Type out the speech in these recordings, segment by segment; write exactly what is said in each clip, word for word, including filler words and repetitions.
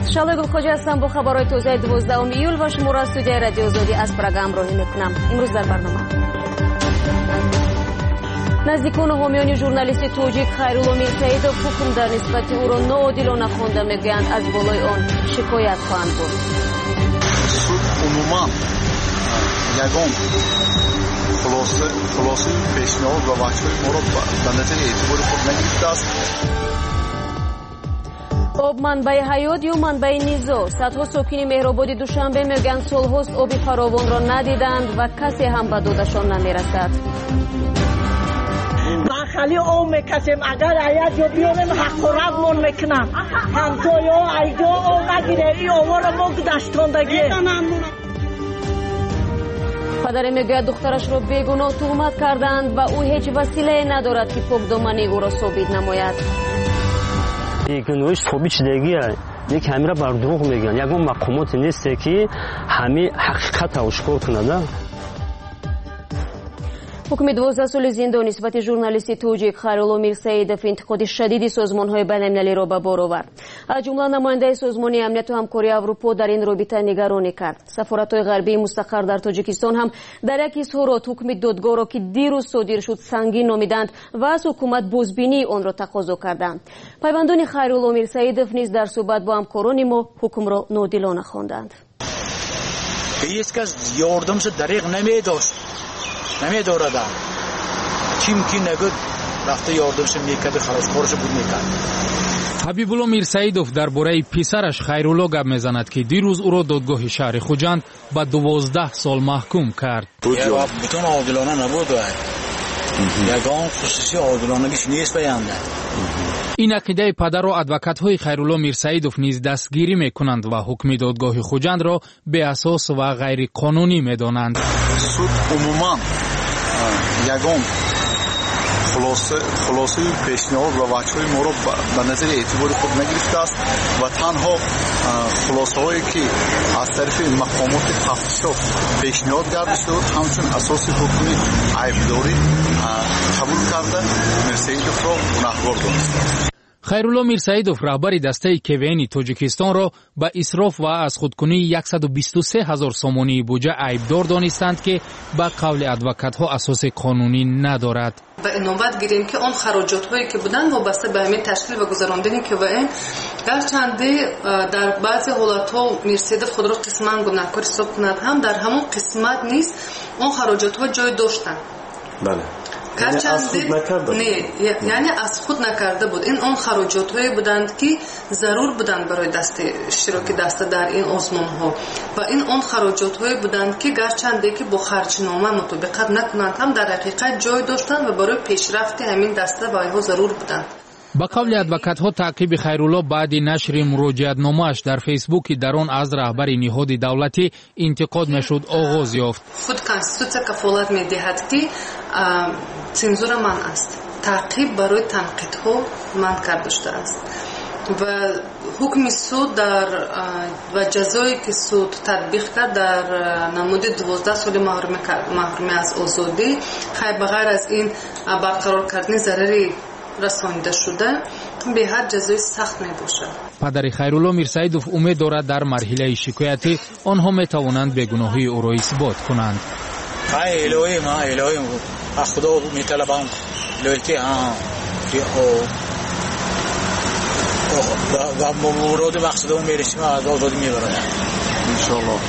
شالوی گلخوجی هستم با خبرهای توزیع دوازدهم ایول و شما را از استودیوی رادیو آزادی از پراگ همراهی میکنم. امروز در برنامه نزدیکان و حامیان ژورنالیست توجیک خیرالله میرسیدوف حکم در نسبت او را ناعادلانه خوانده میگویند از بالای آن شکایت خواهند برد. سود عموما یگان خلاصه خلاصه پیشنهاد و وجه‌های ما را به نظر اعتبار خود نگرفته است. آب منبع حیات یا منبع نیزا؟ صدها ساکن مهرآباد دوشنبه میگویند سالهاست آب فراوان را ندیدند و کسی هم به دادشان نمیرسد. خالی آب میکشیم اگر حیات یا بیاریم حق و ربمون میکنم همتایا ایجا آب نگیره این آبا را ما گذشتاندگی. پدر میگوید دخترش را بیگناه تهمت کردند و او هیچ وسیله ندارد که پاکدامنی او را ثابت نماید. گناهش ثابت شدگیه. یک همه را بر دروغ میگن. یگان مقامات نیست که همه حقیقت را آشکار کنند. حکم دوازده سال زندان نسبت ژورنالیست توجیک خیرالله میرسیدوف انتقاد شدید سازمان‌های بین‌المللی را به بار آورد. از جمله نماینده سازمان امنیت و همکاری اروپا در این رابطه نگرانی کرد. سفارت‌های غربی مستقر در تاجیکستان هم در یک اظهارات حکم دادگاه را که دیروز صادر شد سنگین نامیدند و از حکومت بازبینی آن را تقاضا کردند. پیوندان خیرالله میرسیدوف نیز در صحبت با همکاران ما حکم را ناعادلانه خواندند. هیچ کس یاردمش دریغ نمی‌داشت. نمی‌دارد. کیم کی نگود رفته یاردمش میکرد خلاصکارش بود میکرد. حبیبالله میرسیدوف درباره پسرش خیرالله گپ میزند که دیروز او را دادگاه شهر خوجند به دوازده سال محکوم کرد. بتون عادلانه نبود. یگان خصوصی عادلانگیش نیست بیانده. این عقیده پدر و ادوکات‌های خیرالله میرسیدوف نیز دستگیری میکنند و حکم دادگاه خوجند را به اساس و غیر قانونی میدانند. سود عموما یگان خلاصه خلاصه پیشنهاد و وجه‌های ما را به نظر اعتبار خود نگرفته است و تنها خلاصه هایی که از طرف مقامات تفتیشات پیشنهاد کرده شده همچون اساس حکم عیبداری قبول کرده میرسیدوف را گناهکار دانسته. خیرالله میرسیدوف رهبر دسته کوین تاجیکستان را به اسراف و از خودکنی صد و بیست و سه هزار سامانی بودجه عیبدار دانستند که به قول ادوکات‌ها اساس قانونی ندارد. به نوبت گیریم که آن خراجات هایی که بودند وابسته به همین تشکیل و گذراندن کوین گرچنده در بعضی حالات ها میرسیدوف خود را قسما گناهکار حساب کند هم در همون قسمت نیست اون خراجات ها جای داشتند. بله. یعنی از خود نکرده نه یعنی از خود نکرده بود. این اون خراجات هایی بودند که ضرور بودند برای دست اشتراک دسته در این آزمون ها و این اون خراجات هایی بودند که گرچنده که با خرجنامه مطابقت نکنند هم در حقیقت جای داشتند و برای پیشرفت همین دسته و اینها ضرور بودند. با قول ادوکات‌ها تعقیب خیرالله بعد نشر مراجعتنامه‌اش در فیسبوک در آن از رهبر نهاد دولتی انتقاد میشد آغاز یافت. خود کنستیتوسیا کفالت میدهد که سنزور من است. تعقیب برای تنقیدها من کرده شده است و حکم سود در و جزایی که سود تطبیق کرد در نمود دوازده سال محرومی از آزادی خیر بغیر از این برقرار کردن ضرری رسانیده شده به حد جزای سخت می باشد. پدر خیرالله میرسیدوف امید دارد در مرحله شکایتی آنها می توانند بیگناهی او را اثبات کنند. ای الهی ما الهی خدا می طلبم الهی که و مراد مقصد اون میرسیم از آزادی میبرند ان شاء الله.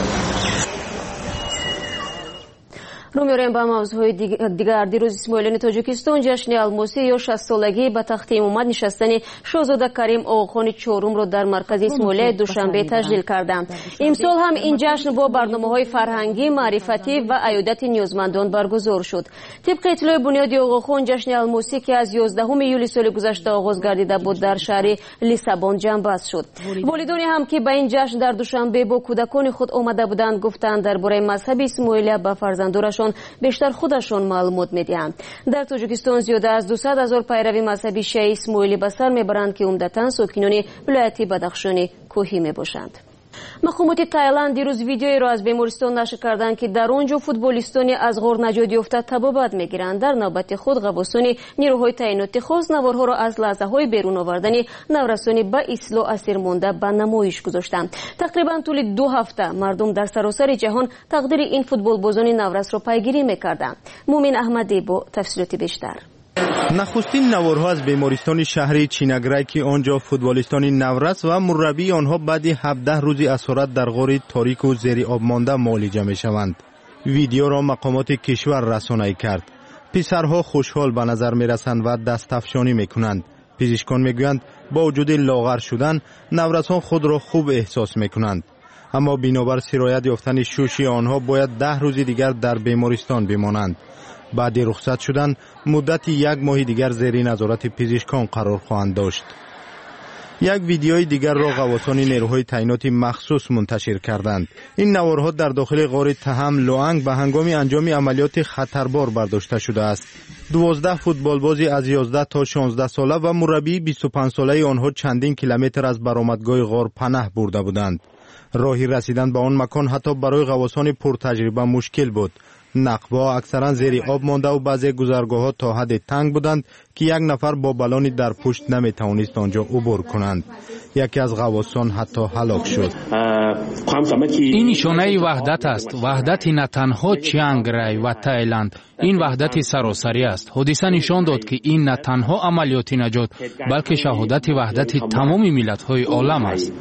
رو می‌ریم با موضوع دیگر. دیروز اسماعیلیان تاجیکستان جشن الماسی یا شصت سالگی به تخت امامت نشستن شاهزاده کریم آقاخان چهارم را در مرکز اسماعیلیه دوشنبه تجلیل کردند. امسال هم این جشن با برنامه‌های فرهنگی، معرفتی و عیادت نیازمندان برگزار شد. طبق اطلاع بنیادی آقاخان جشن الماسی که از یازدهم ایول سال گذشته آغاز گردیده بود در شهر لیسابون جنبست شد. والدانی هم که به این جشن در دوشنبه با کودکان خود آمده بودند گفتند درباره مذهب اسماعیلیه به فرزندانشان بیشتر خودشان معلومات میدهند. در تاجیکستان زیاده از دویست هزار پیروی مذهبی شیعه اسماعیلی به سر میبرند که عمدتاً ساکنان ولایت بدخشان کوهی میباشند. مقامات تایلند دیروز ویدیویی را از بیمارستان نشر کردند که در آنجا فوتبالیستانی از غار نجات یافته تبابت میگیرند. در نوبت خود غواصان نیروهای تعیناتی خاص نوارها را از لحظه های بیرون آوردن نورسانی به اصلاح اسیر مانده به نمایش گذاشتند. تقریبا طول دو هفته مردم در سراسر جهان تقدیر این فوتبال بازان نورس را پیگیری میکردند. مومن احمدی با تفصیلات بیشتر. نخستین نوارها از بیمارستان شهری چینگرای که آنجا فوتبالیستان نورس و مربی آنها بعد هفده روزی اسارت در غار تاریک و زیر آب مانده معالجه می شوند. ویدیو را مقامات کشور رسانه‌ای کرد. پسرها خوشحال به نظر می رسند و دستافشانی می کنند. پزشکان می گویند با وجود لاغر شدن نورسان خود را خوب احساس می کنند. اما بنابر سرایت یافتن شوشی آنها باید ده روز دیگر در بیمارستان بمانند. بعد رخصت شدن مدت یک ماه دیگر زیر نظارت پزشکان قرار خواهند داشت. یک ویدیوی دیگر را غواصان نیروهای تعیناتی مخصوص منتشر کردند. این نوارها در داخل غار تهم لوانگ به هنگام انجام عملیات خطربار برداشته شده است. دوازده فوتبالبازی از یازده تا شانزده ساله و مربی بیست و پنج ساله آنها چندین کیلومتر از برآمدگاه غار پناه برده بودند. راهی رسیدن به آن مکان حتی برای غواصان پرتجربه مشکل بود. نقب‌ها اکثرا زیر آب مانده و بعضی گذرگاه‌ها تا حد تنگ بودند که یک نفر با بالانی در پشت نمی‌توانست آنجا عبور کنند. یکی از غواصان حتی هلاک شد. این نشانه وحدت است. وحدت نه تنها چیانگ رای و تایلند، این وحدت سراسری است. حادثه نشان داد که این نه تنها عملیات نجات بلکه شهادت وحدت تمام ملت‌های عالم است.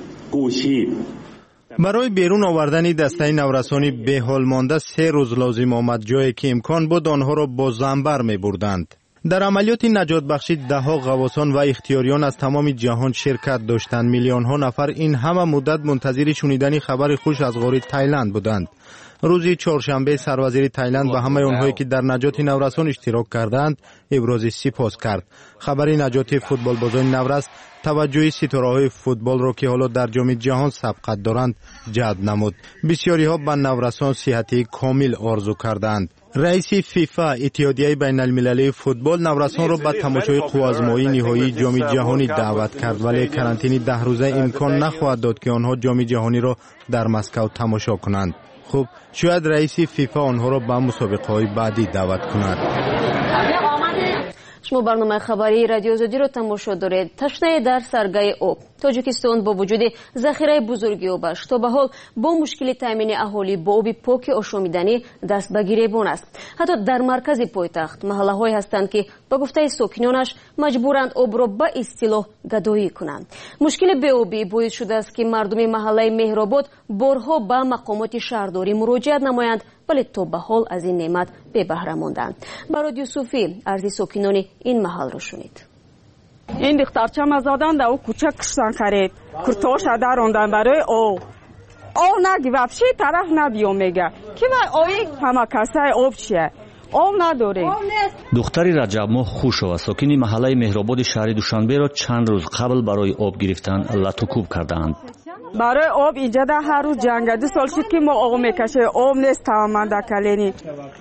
برای بیرون آوردن دسته نورسانی به حال مانده سه روز لازم آمد، جایی که امکان بود آنها را با زنبر می بردند. در عملیات نجات بخشی ده ها غواصان و اختیاریان از تمام جهان شرکت داشتند. میلیون ها نفر این همه مدت منتظر شنیدن خبر خوش از غار تایلند بودند. روزی چهارشنبه سروزیر تایلند به همه آنهایی که در نجات نورسان اشتراک کردند ابراز سپاس کرد. خبر نجات فوتبال بازان نورس توجه ستاره‌های فوتبال را که حالا در جام جهان سبقت دارند جلب نمود. بسیاری ها به نورسان صحتی کامل آرزو کردند. رئیس فیفا اتحادیه بین المللی فوتبال نورسان را به تماشای قوازمایی نهایی جام جهانی دعوت کرد، ولی کرانتین ده روزه امکان نخواهد داد که آنها جام جهانی را در مسکو تماشا کنند. خب شاید رئیس فیفا آنها را به مسابقه های بعدی دعوت کند. شما برنامه خبری رادیو آزادی رو تماشا دارید. تشنه در سرگاه آب. تاجیکستان با وجود ذخیره بزرگی آبش تا به حال با مشکل تامین اهالی با آب پاک آشامیدنی دست به گریبان است. حتی در مرکز پایتخت محله های هستند که با گفته ساکنانش مجبورند آب را به اصطلاح گدایی کنند. مشکل بی آبی باعث شده است که مردم محله مهرآباد بارها به مقامات شهرداری مراجعت نمایند، ولی تا به حال از این نعمت بی بهره ماندند. برای یوسفی عرض ساکنان این محل را شنید. این دخترچه مزادان در او کوچک کشتن خرید، کرتاش داروندن برای او او نگی وفشی طرف نبیو میگه که اوی همه کسای آب چیه آب نداره. دختری رجب ماه خوش و ساکنی محله مهرآباد شهر دوشنبه را چند روز قبل برای آب گرفتن لطوکوب کردند. برای آب ایجاد هر روز جنگ دو سال شد که ما آب میکشه، آب نیست تمامنده کلینی.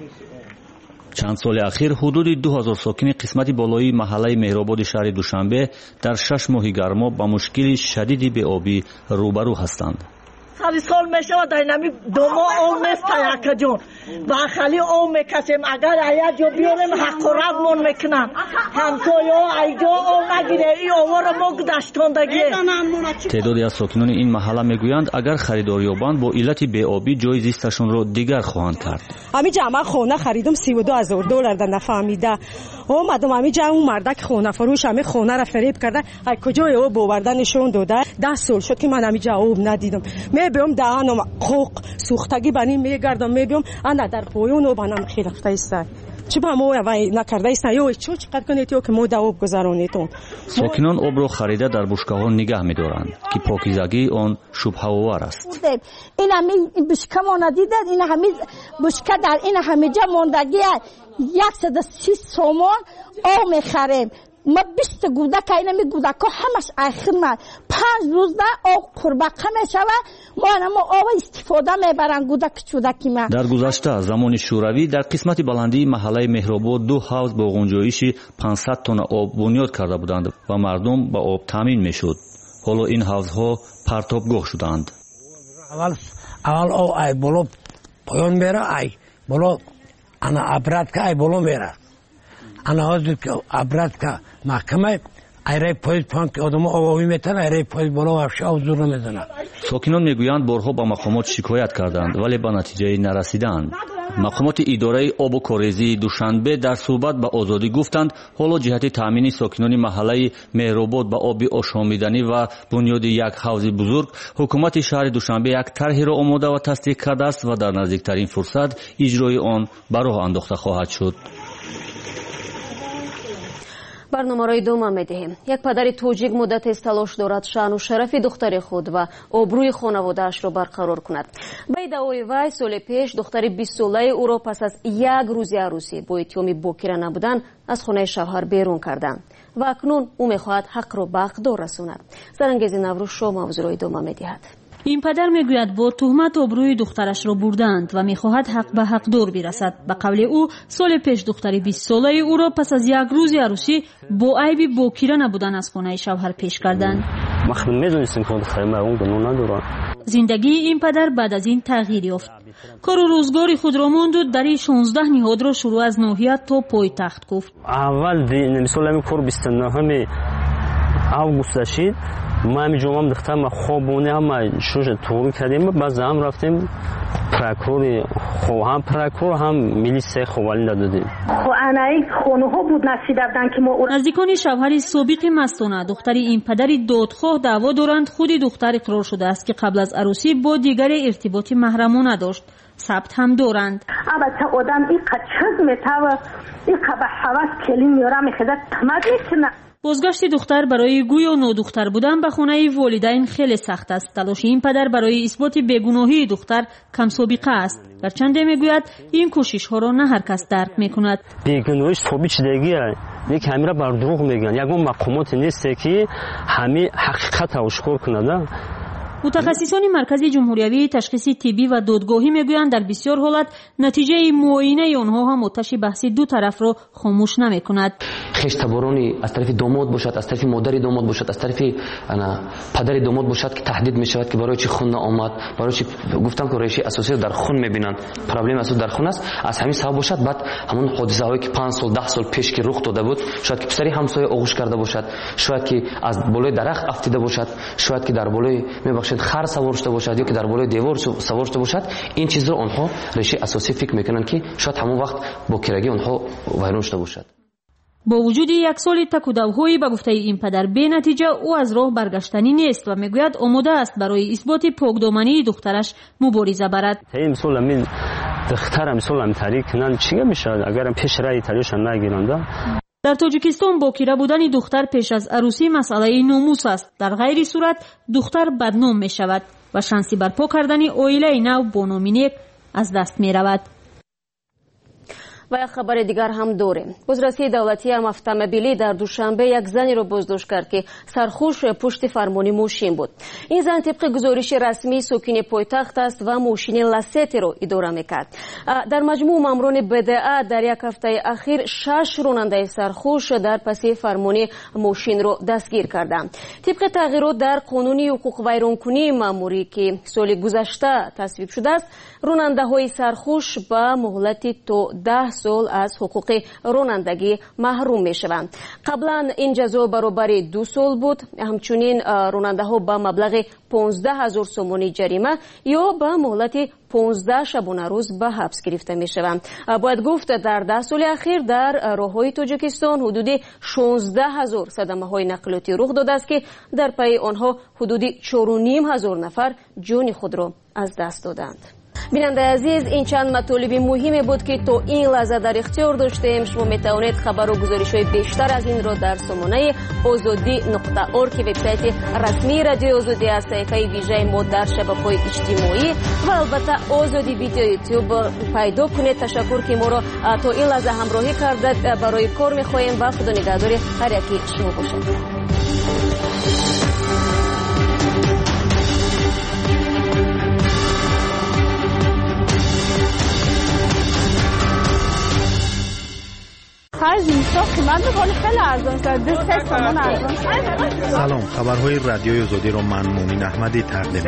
چند سال اخیر حدود دو هزار ساکن قسمت بالایی محله مهرآباد شهر دوشنبه در شش ماه گرما با مشکل شدیدی به آبی روبرو هستند. خیلی سال میشه و در نمی دو ماه آب نیست تا یک جون و خیلی آب میکشیم. اگر ایا جو بیاریم حق و رد من میکنن همسایا ایجا آب نگیره این آوار ما گذشتاندگی. تعدادی از ساکنان این محله میگویند اگر خریدار یابند با علت بی‌آبی جای زیستشون را دیگر خواهند کرد. همینجا من خونه خریدم سی و دو هزار دلار در نفهمیده اومدم همینجا اون مردک خونه فروش همه خونه را فریب کرده ای کجای آب آوردنشون داده. ده سال شد که من همینجا آب ندیدم. میبیم دهانم خوک سوختگی بنی میگردم میبیم انا در پایون و بنام خیرفته است. چه با ما وای نکرده است یا چه چقدر کنید که ما آب گذرونیتون. ساکنان آب را خریده در بشکه‌ها نگه می‌دارند که پاکیزگی آن شبهه آور است. این همین بشکه ما ندیدید، این همین بشکه در این همینجا ماندگی صد و سی سومان آب می‌خریم. ما بیست گودک اینا می گودک ها همش آخر من پنج روز نه آب قربقه میشه و ما ما آب استفاده میبرن گودک چودکی من. در گذشته زمان شوروی در قسمت بلندی محله مهرآباد دو حوض با غنجایش پانصد تن آب بنیاد کرده بودند و مردم با آب تامین میشد. حالا این حوض ها پرتابگاه شدند. اول اول او ای بالا پایان میره ای بالا انا ابرات که ای بالا میره انا حاضر که ابرات که محکمه ایره پایز پایان که آدم آوامی میتن ایره پایز بالا وفشه او زور نمیزنه. ساکنان میگویند بارها با مقامات شکایت کردند ولی به نتیجه نرسیدند. مقامات اداره آب و کاریزی دوشنبه در صحبت به آزادی گفتند حالا جهت تامین ساکنان محله مهرآباد به آب آشامیدنی و بنیاد یک حوض بزرگ حکومت شهر دوشنبه یک طرحی را آماده و تصدیق کرده است و در نزدیکترین فرصت اجرای آن به راه انداخته خواهد شد. برنامه رای دوم میدهیم. یک پدر توجیک مدت است تلاش دارد شأن و شرف دختر خود و آبروی خانواده‌اش را برقرار کند. به ادعای وی سال پیش دختر بیست ساله او را پس از یک روز عروسی با اتهام باکره نبودن از خانه شوهر بیرون کردند و اکنون او میخواهد حق را به حقدار رساند. زرنگیز نوروز شما موضوع رای دوم میدهد. این پدر میگوید با تهمت آبروی دخترش را بردند و میخواهد حق به حقدار برسد. به قول او سال پیش دختر بیست ساله او را پس از یک روز عروسی با عیب باکره نبودن از خانه شوهر پیش کردند. ما میدونستیم که دختر ما اون گناه نداره. زندگی این پدر بعد از این تغییر یافت. کار و روزگاری خود را ماند و در شانزده نهاد را شروع از ناحیه تا پایتخت گفت. اول مثلا همین کار بیست و نه اوگوست شد. ما همین جمعه دخترم خوابونه هم شوش توری کردیم بعد هم رفتیم پراکور خو هم پراکور هم میلیسه خوالین دادیم. خو انایی خونه ها بود نصیدادن که ما نزدیکان شوهر سابق مستانه دختر این پدری دادخواه دعوا دارند. خود دختر اقرار شده است که قبل از عروسی با دیگر ارتباطی محرمانه داشت. ثبت هم دارند. البته آدم این قچز میتاوه این قبه حواس کلی میاره میخواد تمد میکنه. بازگشت دختر برای گوی و نودختر بودن به خانه والدین خیلی سخت است. تلاش این پدر برای اثبات بیگناهی دختر کم سابقه است. گرچه میگوید این کوشش ها را نه هر کس درک میکند. بیگناهیش ثابت شدگیه. یک همه را بر دروغ میگن. یگان مقامات نیست که همه حقیقت آشکار کنند. متخصصان مرکز جمهوری تشخیص طبی و دادگاهی میگویند در بسیار حالت نتیجه معاینه آنها هم آتش بحث دو طرف را خاموش نمیکند. خشتبارانی از طرف داماد باشد، از طرف مادر داماد باشد، از طرف انا پدر داماد باشد که تهدید میشود که برای چی خون آمد، برای چی گفتم که ریشه اساسی در خون میبینند. پرابلم اساس در خون است. از همین سبب باشد بعد همون حادثه هایی که پنج سال ده سال پیش که رخ داده بود شاید که پسری همسایه آغوش کرده باشد، شاید که از بالای درخت افتیده باشد، شاید که در بالای میبخشید خر سوار شده باشد یا که در بالای دیوار سوار شده باشد. این چیز رو آنها ریشه اساسی فکر میکنن که شاید همون وقت با کرگی آنها ویران شده باشد. با وجود یک سال تک و دوهایی به گفته این پدر به نتیجه او از راه برگشتنی نیست و میگوید آماده است برای اثبات پاکدامنی دخترش مبارزه برد. این سال من دخترم سالم تاریک کنن چی میشه اگر پیش رای تاریخش نگیرنده. در تاجیکستان باکره بودن دختر پیش از عروسی مسئله ناموس است. در غیر صورت دختر بدنام می شود و شانسی برپا کردن عائله نو با نام نیک از دست می رود. و یک خبر دیگر هم داریم. بازرسی دولتی هم اتومبیلی در دوشنبه یک زنی را بازداشت کرد که سرخوش پشت فرمانی ماشین بود. این زن طبق گزارش رسمی ساکن پایتخت است و ماشین لاستی را اداره میکرد. در مجموع ماموران بدعه در یک هفته اخیر شش راننده سرخوش در پس فرمانی ماشین را دستگیر کردند. طبق تغییرات در قانون حقوق ویرانکنی ماموری که سال گذشته تصویب شده است، راننده های سرخوش با مهلت تا ده سال از حقوق رانندگی محروم می شوند. قبلا این جزا برابر دو سال بود. همچنین راننده ها با مبلغ پانزده هزار سومانی جریمه یا با مهلت پانزده شبانه روز به حبس گرفته می شوند. باید گفت در ده سال اخیر در راههای تاجیکستان حدود شانزده هزار صدمه های نقلیاتی رخ داده است که در پی آنها حدود چهار و نیم هزار نفر جان خود را از دست دادند. بیننده عزیز، این چند مطالب مهمی بود که تا این لحظه در اختیار داشتیم. شما میتوانید خبر و گزارش های بیشتر از این را در سامانه آزادی نقطه اورگ که وبسایت رسمی رادیو آزادی است، صفحه ویژه ما در شبکه‌های اجتماعی و البته آزادی ویدیو یوتیوب پیدا کنید. تشکر که ما را تا این لحظه همراهی کردید. برای کار می‌خواهیم و خدا نگهدار هر یکی شما باشد. هر زمستان مردم ولی خیلی ارزان شد. دو سه تومان ارزان شد. سلام، خبرهای رادیوی آزادی را من مومین احمدی تقدیم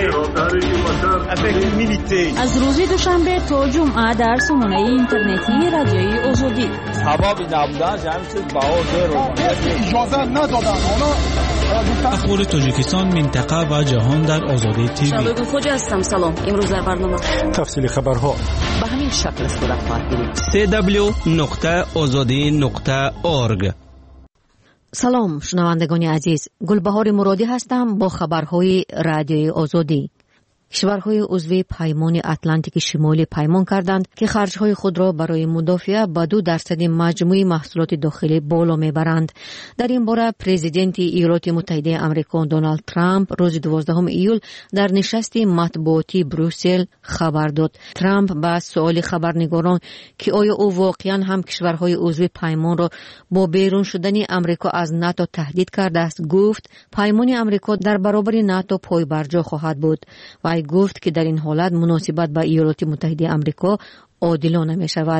می‌کنم. از روز دوشنبه تا جمعه در سامانه اینترنتی رادیوی آزادی. هوا بی نبودن همین چیز باور رو اجازه ندادن. اخبار تاجیکستان، منطقه و جهان در آزادی تیوی. شالوی خوجا هستم. سلام. امروز در برنامه تفصیل خبرها به همین شکل صورت خواهد گرفت. سه دبلیو نقطه آزادی نقطه اورگ. سلام شنوندگان عزیز، گلبهار مرادی هستم با خبرهای رادیوی آزادی. کشورهای عضو پیمان اتلانتیک شمالی پیمان کردند که خرجهای خود را برای مدافع به دو درصد مجموع محصولات داخلی بالا میبرند. در این باره پرزیدنت ایالات متحده آمریکا دونالد ترامپ روز دوازدهم ایول در نشست مطبوعاتی بروسل خبر داد. ترامپ با سؤال خبرنگاران که آیا او واقعا هم کشورهای عضو پیمان را با بیرون شدن آمریکا از ناتو تهدید کرده است گفت پیمان آمریکا در برابر ناتو پایبرجا خواهد بود و گفت که در این حالت مناسبت با ایالات متحده آمریکا عادلانه می شود.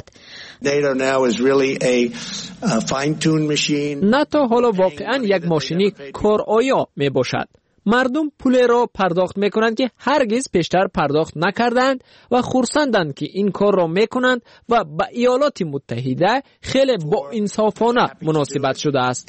ناتو حالا واقعا یک ماشینی کارآیا می باشد. مردم پول را پرداخت می کنند که هرگز پیشتر پرداخت نکردند و خرسندند که این کار را می کنند و با ایالات متحده خیلی با انصافانه مناسبت شده است.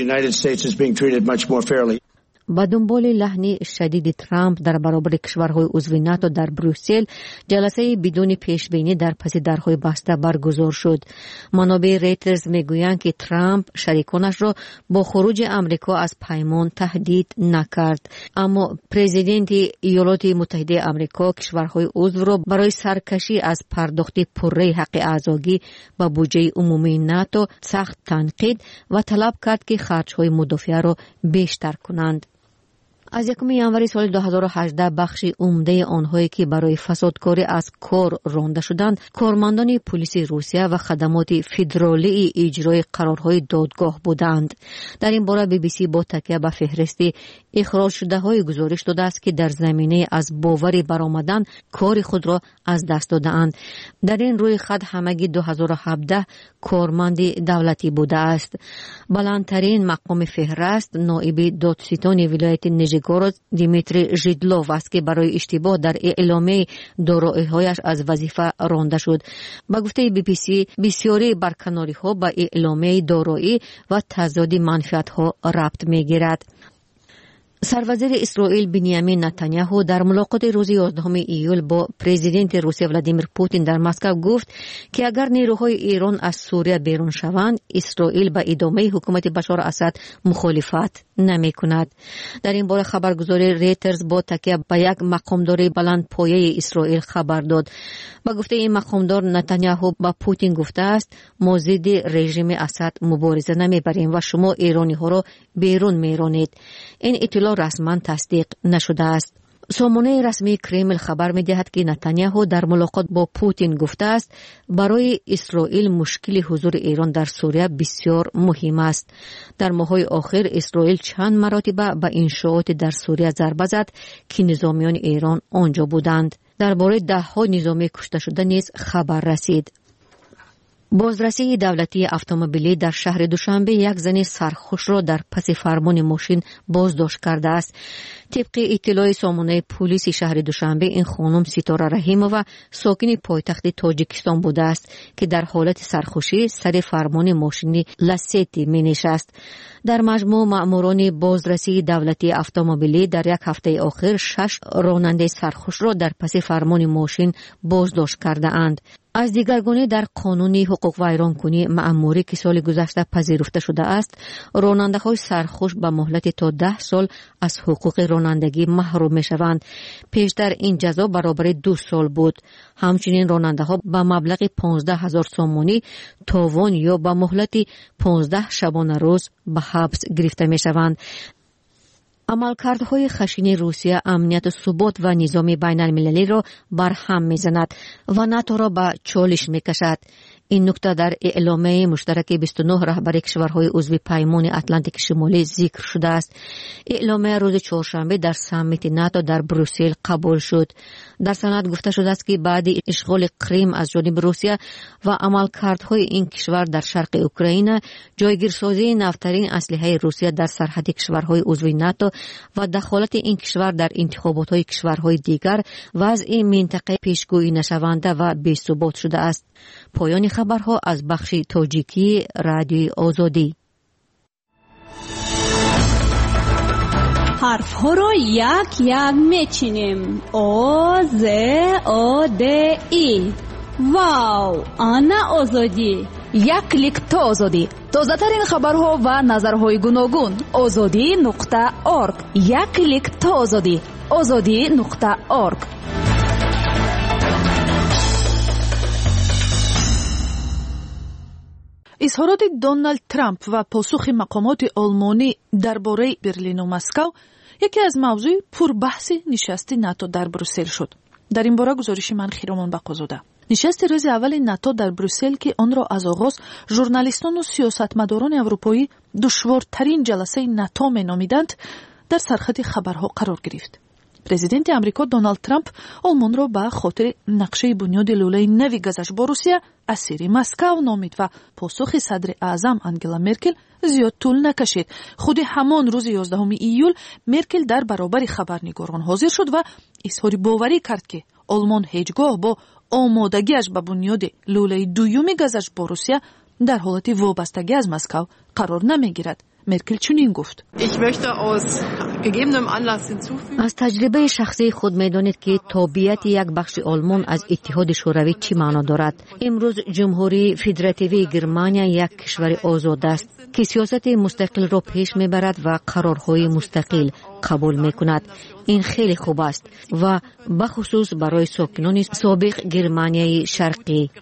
با دنبال لحن شدید ترامپ در برابر کشورهای عضو ناتو در بروسل، جلسه بدون پیشبینی در پس درهای بسته برگزار شد. منابع ریترز میگویند که ترامپ شریکانش را با خروج آمریکا از پیمان تهدید نکرد، اما پرزیدنت ایالات متحده آمریکا کشورهای عضو را برای سرکشی از پرداخت پره حق اعضایی به بودجه عمومی ناتو سخت تنقید و طلب کرد که خرجهای مدافع را بیشتر کنند. از یکم ژانویه سال دو هزار و هجده بخش عمده آنهایی که برای فسادکاری از کار رانده شدند کارمندان پلیس روسیه و خدمات فدرالی اجرای قرارهای دادگاه بودند. در این باره بی بی سی با تکیه به فهرست اخراج شده های گزارش داده است که در زمینه از باور برآمدن کار خود را از دست دادند. در این روی خط همگی دو هزار و هفده کارمند دولتی بوده است. بلندترین مقام فهرست نایب دادستان ولایت نیژگورود دیمیتری ژیدلوف است که برای اشتباه در اعلامیه دارایی‌هایش از وظیفه رانده شد. با گفته بی بی سی بسیاری برکناری‌ها با اعلامیه دارایی و تضاد منفعت‌ها ربط می‌گیرد. سروزیر اسرائیل بنیامین نتانیاهو در ملاقات روز یازدهم ایول با پرزیدنت روسیه ولادیمیر پوتین در مسکو گفت که اگر نیروهای ایران از سوریه بیرون شوند اسرائیل به ادامه حکومت بشار اسد مخالفت نمی کند. در این باره خبرگزاری ریترز با تکیه به یک مقامدار بلند پایه اسرائیل خبر داد. با گفته این مقامدار نتانیاهو با پوتین گفته است ما ضد رژیم اسد مبارزه نمیبریم و شما ایرانی ها را بیرون میرانید. این اطلاع رسما تصدیق نشده است. سامانه رسمی کرمل خبر می‌دهد که نتانیاهو در ملاقات با پوتین گفته است برای اسرائیل مشکل حضور ایران در سوریه بسیار مهم است. در ماه‌های آخر اسرائیل چند مرتبه به انشاءات در سوریه ضربه زد که نظامیان ایران آنجا بودند. درباره ده‌ها نظامی کشته شده نیز خبر رسید. بازرسی دولتی اتومبیلی در شهر دوشنبه یک زن سرخوش را در پس فرمان ماشین بازداشت کرده است. طبق اطلاع سامانه پلیس شهر دوشنبه این خانم ستاره رحیمووا ساکن پایتخت تاجیکستان بوده است که در حالت سرخوشی سر فرمان ماشین لاستی می نشست. در مجموع مأموران بازرسی دولتی اتومبیلی در یک هفته آخر شش راننده سرخوش را در پس فرمان ماشین بازداشت کرده اند. از دیگرگونه در قانون حقوق ویرانکنی مأموری که سال گذشته پذیرفته شده است، راننده های سرخوش به مهلت تا ده سال از حقوق رانندگی محروم می شوند. پیشتر این جزا برابر دو سال بود. همچنین راننده ها به مبلغ پانزده هزار سومانی تاوان یا به مهلت پانزده شبانه روز به حبس گرفته می شوند. عملکردهای خشن روسیه امنیت و ثبات و نظام بین المللی را برهم می‌زند و ناتو را به چالش می‌کشد. این نکته در اعلامیه مشترک بیست و نه رهبری کشورهای عضو پیمان اتلانتیک شمالی ذکر شده است. اعلامیه روز چهارشنبه در سامیت ناتو در بروسل قبول شد. در سند گفته شده است که بعد اشغال کریم از جانب روسیه و عملکردهای این کشور در شرق اوکراین، جایگیرسازی نفترین اسلحه روسیه در سرحد کشورهای عضو ناتو و دخالت این کشور در انتخابات کشورهای دیگر، وضع منطقه پیشگویی نشونده و بی‌ثبات شده است. پایان خبرها از بخش تاجیکی رادیوی آزادی. حرف ها را یک یک میچینیم. او ز او د ای. واو، آنا آزادی. یک کلیک تا آزادی. تازه ترین خبرها و نظرهای گوناگون. آزادی نقطه ارگ. یک کلیک تا آزادی. آزادی نقطه ارگ. اظهارات دونالد ترامپ و پاسخ مقامات آلمانی درباره برلین و مسکو یکی از موضوع پربحث نشست ناتو در بروسل شد. در این باره گزارش من خیرمان بقازاده. نشست روز اول ناتو در بروسل که آن را از آغاز ژورنالیستان و سیاستمداران اروپایی دشوارترین جلسه ناتو مینامیدند، در سرخط خبرها قرار گرفت. پرزیدنت امریکا دونالد ترامپ آلمان را به خاطر نقشه بنیاد لوله نوی گازش با روسیه اسیر مسکو نامید و پاسخ صدر اعظم انگلا مرکل زیاد طول نکشید. خود همان روز یازدهم ایول مرکل در برابر خبرنگاران حاضر شد و اظهار باوری کرد که آلمان هیچگاه با آمادگیش به بنیاد لوله دوم گازش با روسیه در حالت وابستگی از مسکو قرار نمیگیرد. مرکل چنین گفت: از تجربه شخصی خود می‌دانید که تابعیت یک بخش آلمان از اتحاد شوروی چی معنا دارد. امروز جمهوری فدراتیوی گرمانیا یک کشور آزاد است که سیاست مستقل را پیش میبرد و قرارهای مستقل قبول میکند. این خیلی خوب است و بخصوص برای ساکنان سابق گرمانیای شرقی.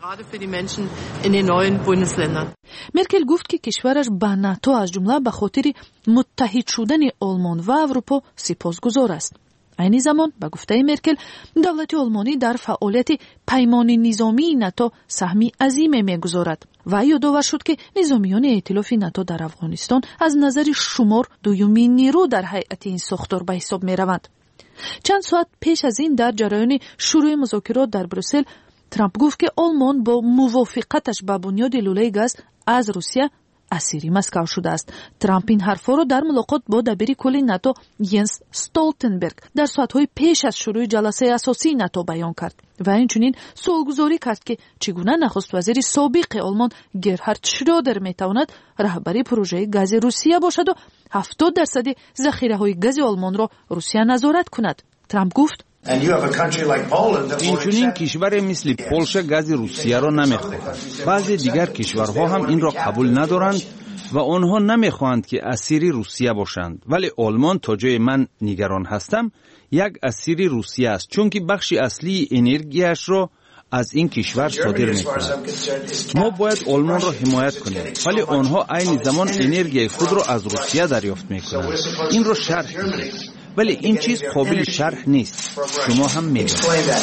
مرکل گفت که کشورش به ناتو از جمله به خاطر متحد شدن آلمان و اروپا سپاسگزار است. این زمان به گفته مرکل دولت آلمانی در فعالیت پیمان نظامی ناتو سهمی عظیم میگذارد و یادآور شد که نظامیان ائتلاف ناتو در افغانستان از نظر شمار دومین نیرو در هیئت این ساختار به حساب میروند. چند ساعت پیش از این در جریان شروع مذاکرات در بروسل ترامپ گفت که آلمان با موافقتش به بنیاد لوله گاز از روسیه اسیر مسکو شده است. ترامپ این حرفا را در ملاقات با دبیر کل ناتو ینس استولتنبرگ در ساعتهای پیش از شروع جلسه اساسی ناتو بیان کرد و اینچنین سوالگذاری کرد که چگونه نخست وزیر سابق آلمان گرهارد شرودر میتواند رهبری پروژه گاز روسیه باشد و هفتاد درصد ذخیره‌های گاز آلمان را روسیه نظارت کند. ترامپ گفت: اینچنین کشور مثل پولشا گاز روسیه را نمیخواهد. بعضی دیگر کشورها هم این را قبول ندارند و آنها نمیخواهند که اسیر روسیه باشند. ولی آلمان تا جای من نگران هستم یک اسیر روسیه است، چون که بخش اصلی انرژیش را از این کشور صادر می‌کند. ما باید آلمان را حمایت کنیم، ولی آنها عین زمان انرژی خود را از روسیه دریافت می‌کنند. این را شرح کنید. ولی این چیز قابل شرح نیست. شما هم می‌دانید.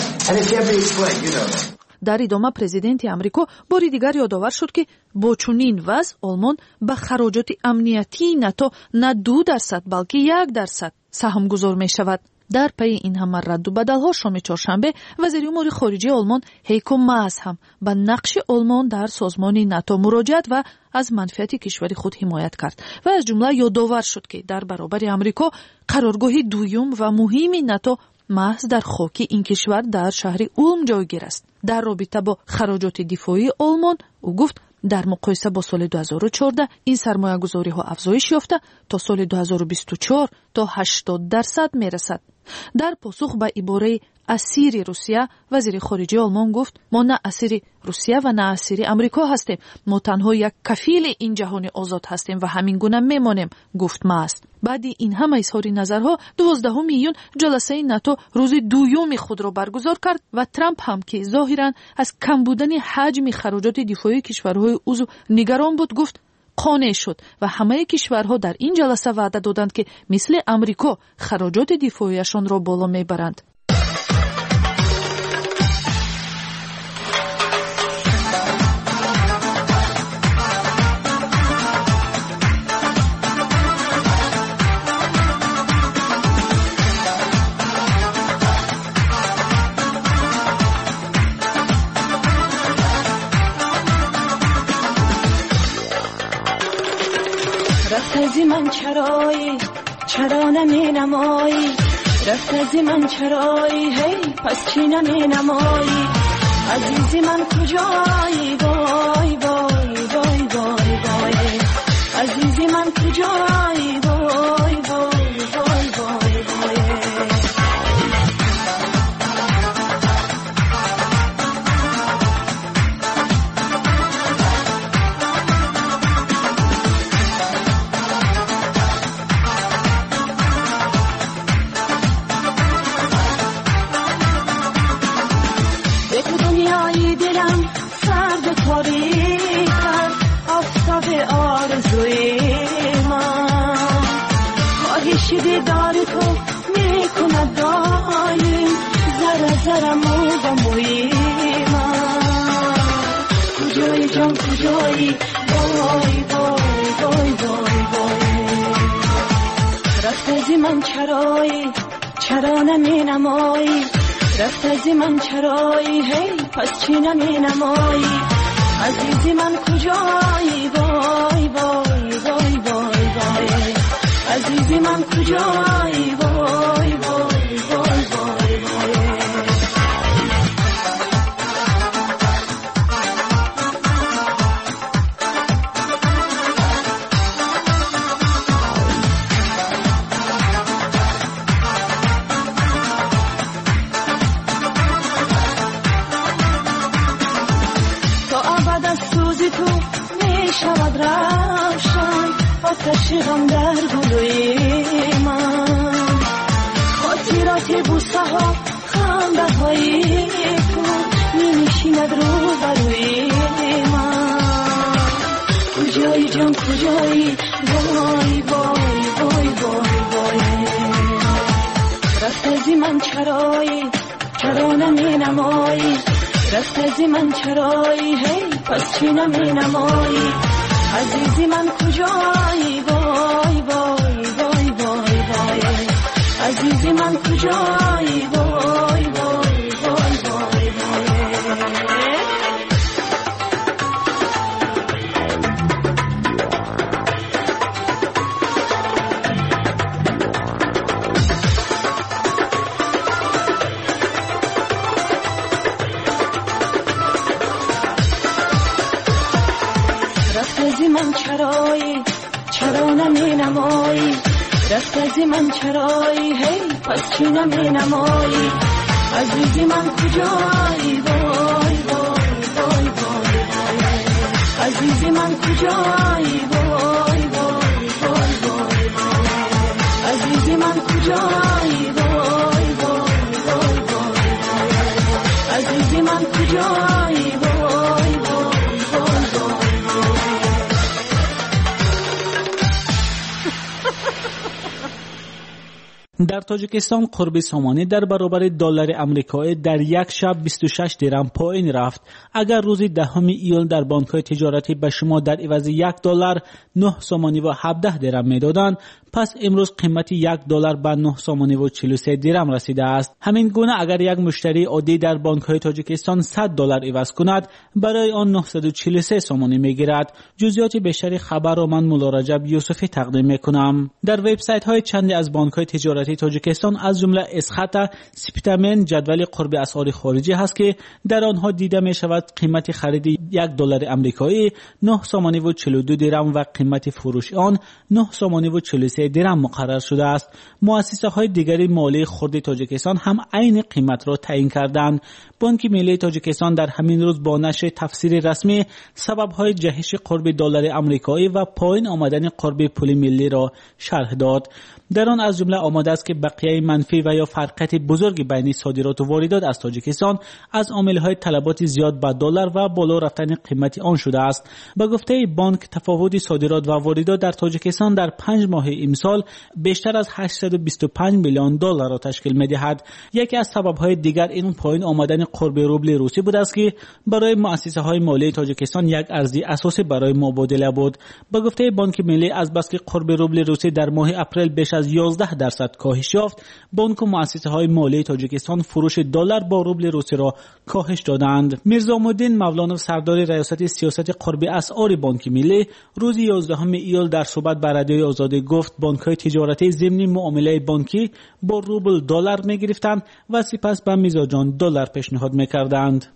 در ادامه پرزیدنت امریکا باری دیگر یادآور شد که با چنین وضع آلمان به خراجات امنیتی ناتو نه دو درصد بلکه یک درصد سهم گذار می شود. در پی این همه رد و بدل‌ها شام چهارشنبه وزیر امور خارجه آلمان هیکو ماس هم به نقش آلمان در سازمان ناتو مراجعت و از منفعت کشور خود حمایت کرد و از جمله یادآور شد که در برابر امریکا قرارگاه دوم و مهمی ناتو محض در خاک این کشور در شهر اولم جایگیر است. در رابطه با خراجات دفاعی آلمان او گفت در مقایسه با سال دو هزار و چهارده این سرمایه گذاری ها افزایش یافته تا سال دو هزار و بیست و چهار تا هشتاد درصد می رسد. در پاسخ به عباره اسیر روسیه وزیر خارجه آلمان گفت: ما نه اسیر روسیه و نه اسیر امریکا هستیم، ما تنها یک کفیل این جهان آزاد هستیم و همین گونه میمانیم، گفت ماست. بعد این همه اظهار نظرها دوازدهم ایون جلسه ناتو روز دوم خود را برگزار کرد و ترامپ هم که ظاهرا از کم بودن حجم خراجات دفاعی کشورهای عضو نگران بود گفت قانع شد و همه کشورها در این جلسه وعده دادند که مثل امریکا خراجات دفاعیشان را بالا میبرند. من چرایی چرا نمی نمایی رفت از من چرایی هی پس چی نمی نمایی عزیزی من کجایی وای وای وای وای وای عزیزی من کجایی وای وای وای وای وای دنیای دلم سرد تاریکم آفتاب آرزوی من خواهش دیدار تو میکند دایم ذره ذره مو با موی من کجایی جان کجایی وای وای وای وای وای رفت از من چرایی چرا نمی نمایی رفت از من چرایی هی پس چی نمی نمایی عزیزی من کجایی وای وای وای وای وای عزیزی من کجایی وای وای وای وای وای تو می شود روشن آتش غم در گلوی من خاطرات بوسه ها خنده های تو می نشیند رو بروی من کجایی جان کجایی وای وای وای وای وای رفت از من چرایی چرا نمی نمایی رفت از من چرایی هی پس چی نمی نمایی عزیزی من کجایی وای وای وای وای وای عزیزی من کجایی وای وای وای وای وای من چرایی چرا نمی نمایی رفت از من چرایی هی پس چی نمی نمایی عزیزی من کجایی وای وای وای وای وای عزیزی من کجایی وای وای وای وای وای عزیزی من کجایی وای وای وای وای عزیزی من کجایی وای وای وای وای در تاجیکستان قرب سامانه در برابر دلار آمریکایی در یک شب بیست و شش درم پایین رفت. اگر روز دهم ایول در بانک‌های تجارتی به شما در عوض یک دلار نه سامانی و هفده درم میدادند، پس امروز قیمت یک دلار به نه سامانی و چهل و سه درم رسیده است. همین گونه اگر یک مشتری عادی در بانک‌های تاجیکستان صد دلار عوض کند، برای آن نهصد و چهل و سه سامانی میگیرد. جزئیات بیشتر خبر را من مولا رجب یوسفی تقدیم میکنم. در وبسایت‌های چندی از بانک‌های تجارتی تاجیکستان از جمله اسخط سپیتامن جدول قرب اسعار خارجی هست که در آنها دیده می شود قیمت خرید یک دلار آمریکایی نه سامانی و چهل و دو درم و قیمت فروش آن نه سامانی و چهل و سه درم مقرر شده است. مؤسسه های دیگری مالی خرد تاجیکستان هم عین قیمت را تعیین کردند. بانک ملی تاجیکستان در همین روز با نشر تفسیر رسمی سبب های جهش قرب دلار آمریکایی و پایین آمدن قرب پول ملی را شرح داد. در آن از جمله آمده است که بقیه منفی و یا فرقیت بزرگ بین صادرات و واردات از تاجیکستان از عامل‌های طلبات زیاد به دلار و بالا رفتن قیمت آن شده است. به گفته بانک تفاوت صادرات و واردات در تاجیکستان در پنج ماه امسال بیشتر از هشتصد و بیست و پنج میلیون دلار را تشکیل می‌دهد. یکی از سبب‌های دیگر این پایین آمدن قرب روبل روسی بود است که برای مؤسسه‌های مالی تاجیکستان یک ارزی اساسی برای مبادله بود. به گفته بانک ملی از بس که قرب روبل روسی در ماه اپریل بیش از یازده درصد کاهش یافت، بانک و مؤسسه‌های مالی تاجیکستان فروش دلار با روبل روسی را کاهش دادند. میرزامالدین مولانوف سردار ریاست سیاست قرب اسعار بانک ملی روز یازدهم ایول در صحبت با رادیوی آزادی گفت بانک‌های تجارتی ضمن معامله بانکی با روبل دلار می‌گرفتند و سپس به میزاجان دلار پیشنهاد می‌کردند.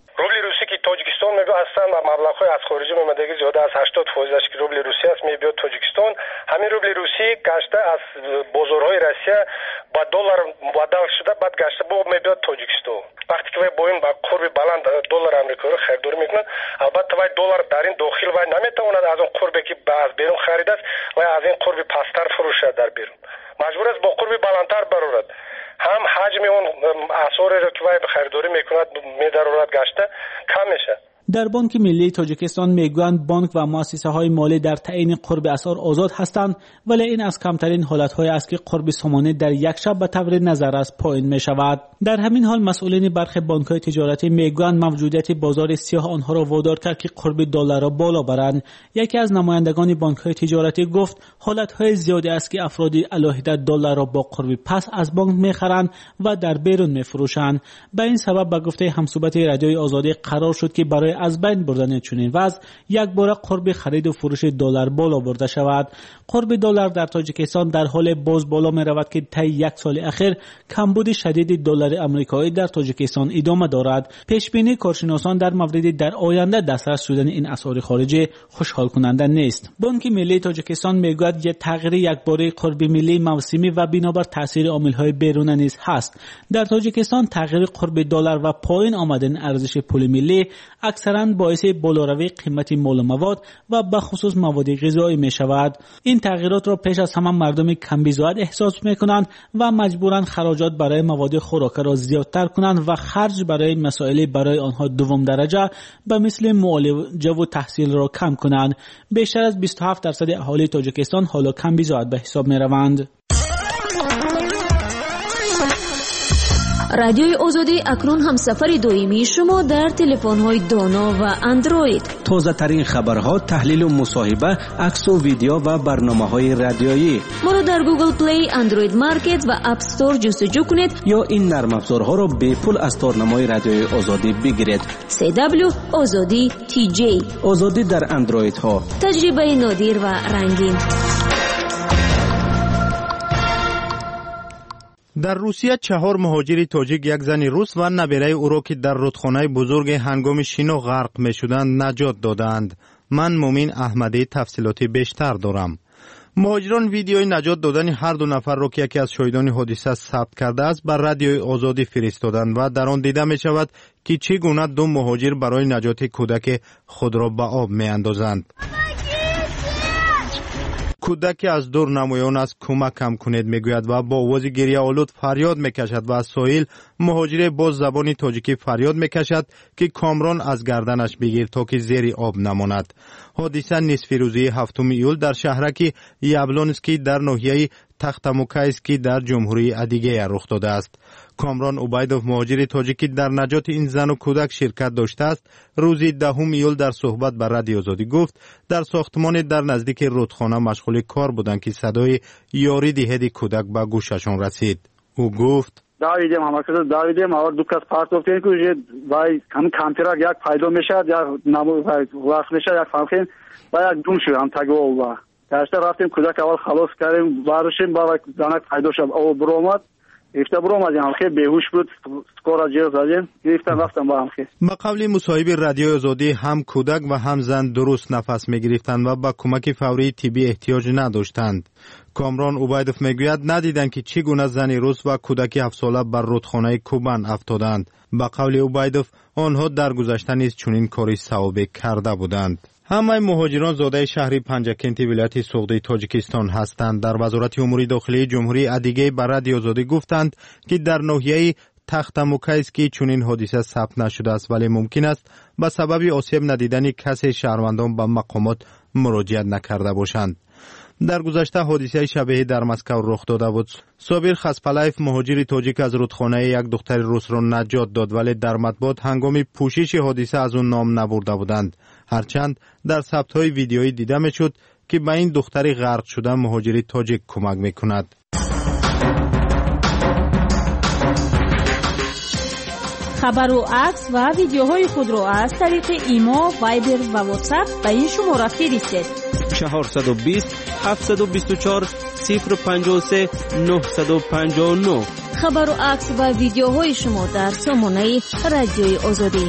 اصلا مبلغ‌های از خارج اومدگی زیاده از هشتاد درصد که روبل روسی است میاد تاجیکستان. همین روبل روسی گشته از بازارهای روسیه با دلار مبادل شده، بعد گشته با میاد تاجیکستان. وقتی که با این با قرب بلند دلار آمریکایی رو خریداری میکنن، البته وای دلار در این داخل وای نمیتواند از اون قربی که از بیرون خریده است و از این قرب پستر فروشه در بیرون مجبور است با قرب بلندتر برآورد. هم حجم اون اسعاری رو که وای خریداری میکند میدارد گشته کم میشه. در بانک ملی تاجیکستان میگویند بانک و مؤسسه‌های مالی در تعیین قرب اسعار آزاد هستند، ولی این از کمترین حالت‌های است که قرب سامانه در یک شب به طور نظررس پایین می‌شود. در همین حال مسئولین برخی بانک‌های تجارتی میگویند موجودیت بازار سیاه آنها را وادار کرد که قرب دلار را بالا برند. یکی از نمایندگان بانک‌های تجارتی گفت حالت‌های زیادی است که افراد علاهده دلار را با قرب پس از بانک می‌خرند و در بیرون می‌فروشند. به این سبب به گفته همصحبت رادیوی آزادی قرار شد که برای از بین بردن چنین وضع یک بار قرب خرید و فروش دلار بالا برده شود. قرب دلار در تاجیکستان در حال باز بالا می رود که طی یک سال اخیر کمبود شدید دلار آمریکایی در تاجیکستان ادامه دارد. پیش بینی کارشناسان در مورد در آینده دسترس شدن این اسعار خارجی خوشحال کننده نیست. بانک ملی تاجیکستان میگوید یک تغییر یکباره قرب ملی موسمی و بنابر تاثیر عامل‌های بیرون نیز هست. در تاجیکستان تغییر قرب دلار و پایین آمدن ارزش پول ملی اکثرا باعث بالاروی قیمت مال و مواد و به خصوص مواد غذایی می شود. این تغییرات را پیش از همه مردم کم بیزاید احساس می کنند و مجبورند خراجات برای مواد خوراکی را زیادتر کنند و خرج برای مسائل برای آنها دوم درجه به مثل معالجه و تحصیل را کم کنند. بیشتر از بیست و هفت درصد اهالی تاجیکستان حالا کم بیزاید به حساب می روند. رادیوی آزادی اکنون هم سفر دائمی شما در تلفن‌های دانا و اندروید. تازه ترین خبرها، تحلیل و مصاحبه، عکس و ویدیو و برنامه‌های رادیویی. ما را در گوگل پلی، اندروید مارکت و اپ استور جستجو کنید یا این نرم افزارها را به پول از تارنمای رادیوی آزادی بگیرید. سی دبلیو آزادی تی جی. آزادی در اندروید ها. تجربه نادر و رنگین. در روسیه چهار مهاجر تاجیک، یک زن روس و نبیره او را که در رودخانه بزرگ هنگام شنا غرق می شدند نجات دادند. من مومین احمدی تفصیلات بیشتر دارم. مهاجران ویدیوی نجات دادن هر دو نفر را که یکی از شاهدان حادثه ثبت کرده است بر رادیوی آزادی فرستادند و در آن دیده می شود که چگونه دو مهاجر برای نجات کودک خود را به آب می اندازند. کودک از دور نمایان است کمک کم کنید میگوید و با آواز گریه آلود فریاد میکشد و از ساحل مهاجر با زبان تاجیکی فریاد میکشد که کامران از گردنش بگیر تا که زیر آب نماند. حادثه نصف روزی هفتم ایول در شهرک یابلونسکی در ناحیه تختموکایسکی در جمهوری ادیگه رخ داده است. کامران اوبایدوف مهاجر تاجیکی در نجات این زن و کودک شرکت داشته است. روزی دهم ایول در صحبت با رادیو آزادی گفت در ساختمان در نزدیک رودخانه مشغول کار بودند که صدای یاری دهد کودک به گوششان رسید. او گفت دویدیم همه کس دویدیم اور دو کس پارت گفتیم که وای هم کامپیوتر یک پیدا میشد یا نمو وقت میشد یک فهمیم و یک دون شد هم تگو و داشته رفتیم کودک اول خلاص کردیم بارشیم با زنک پیدا شد او برومد افتا برومد هم خیلی بیهوش بود سکورا جیر زدیم گرفتم رفتم با هم خیلی. با قبل مصاحب رادیو آزادی هم کودک و هم زن درست نفس میگرفتند و با کمک فوری طبی احتیاج نداشتند. کامران اوبایدوف میگوید ندیدند که چگونه زن روس و کودک هفت ساله بر رودخانه کوبان افتادند. با قول اوبایدوف آنها در گذشته نیز چنین کاری صواب کرده بودند. همه مهاجران زاده شهر پنجکنت ولایت سوغدی تاجیکستان هستند. در وزارت امور داخلی جمهوری ادیگه بر رادیو آزادی گفتند که در ناحیه تختموکایسکی چنین حادثه ثبت نشده است ولی ممکن است به سبب آسیب ندیدن کسی شهروندان به مقامات مراجعه نکرده باشند. در گذشته حادثه شبیه در مسکو رخ داده بود. صابر خسپلایف مهاجر تاجیک از رودخانه یک دختر روس را نجات داد ولی در مطبوعات هنگام پوشش حادثه از اون نام نبرده بودند. هرچند در ثبت‌های ویدیویی دیده می‌شد که به این دختری غرق شده مهاجر تاجیک کمک می‌کند. خبر و عکس و ویدیوهای خود را از طریق ایما، وایبر و واتساپ به این شماره فرستید. چهارصد و بیست هفتصد و بیست و چهار صفر پنجاه و سه نهصد و پنجاه و نه. خبر و عکس و ویدیوهای شما در سامانه رادیوی آزادی.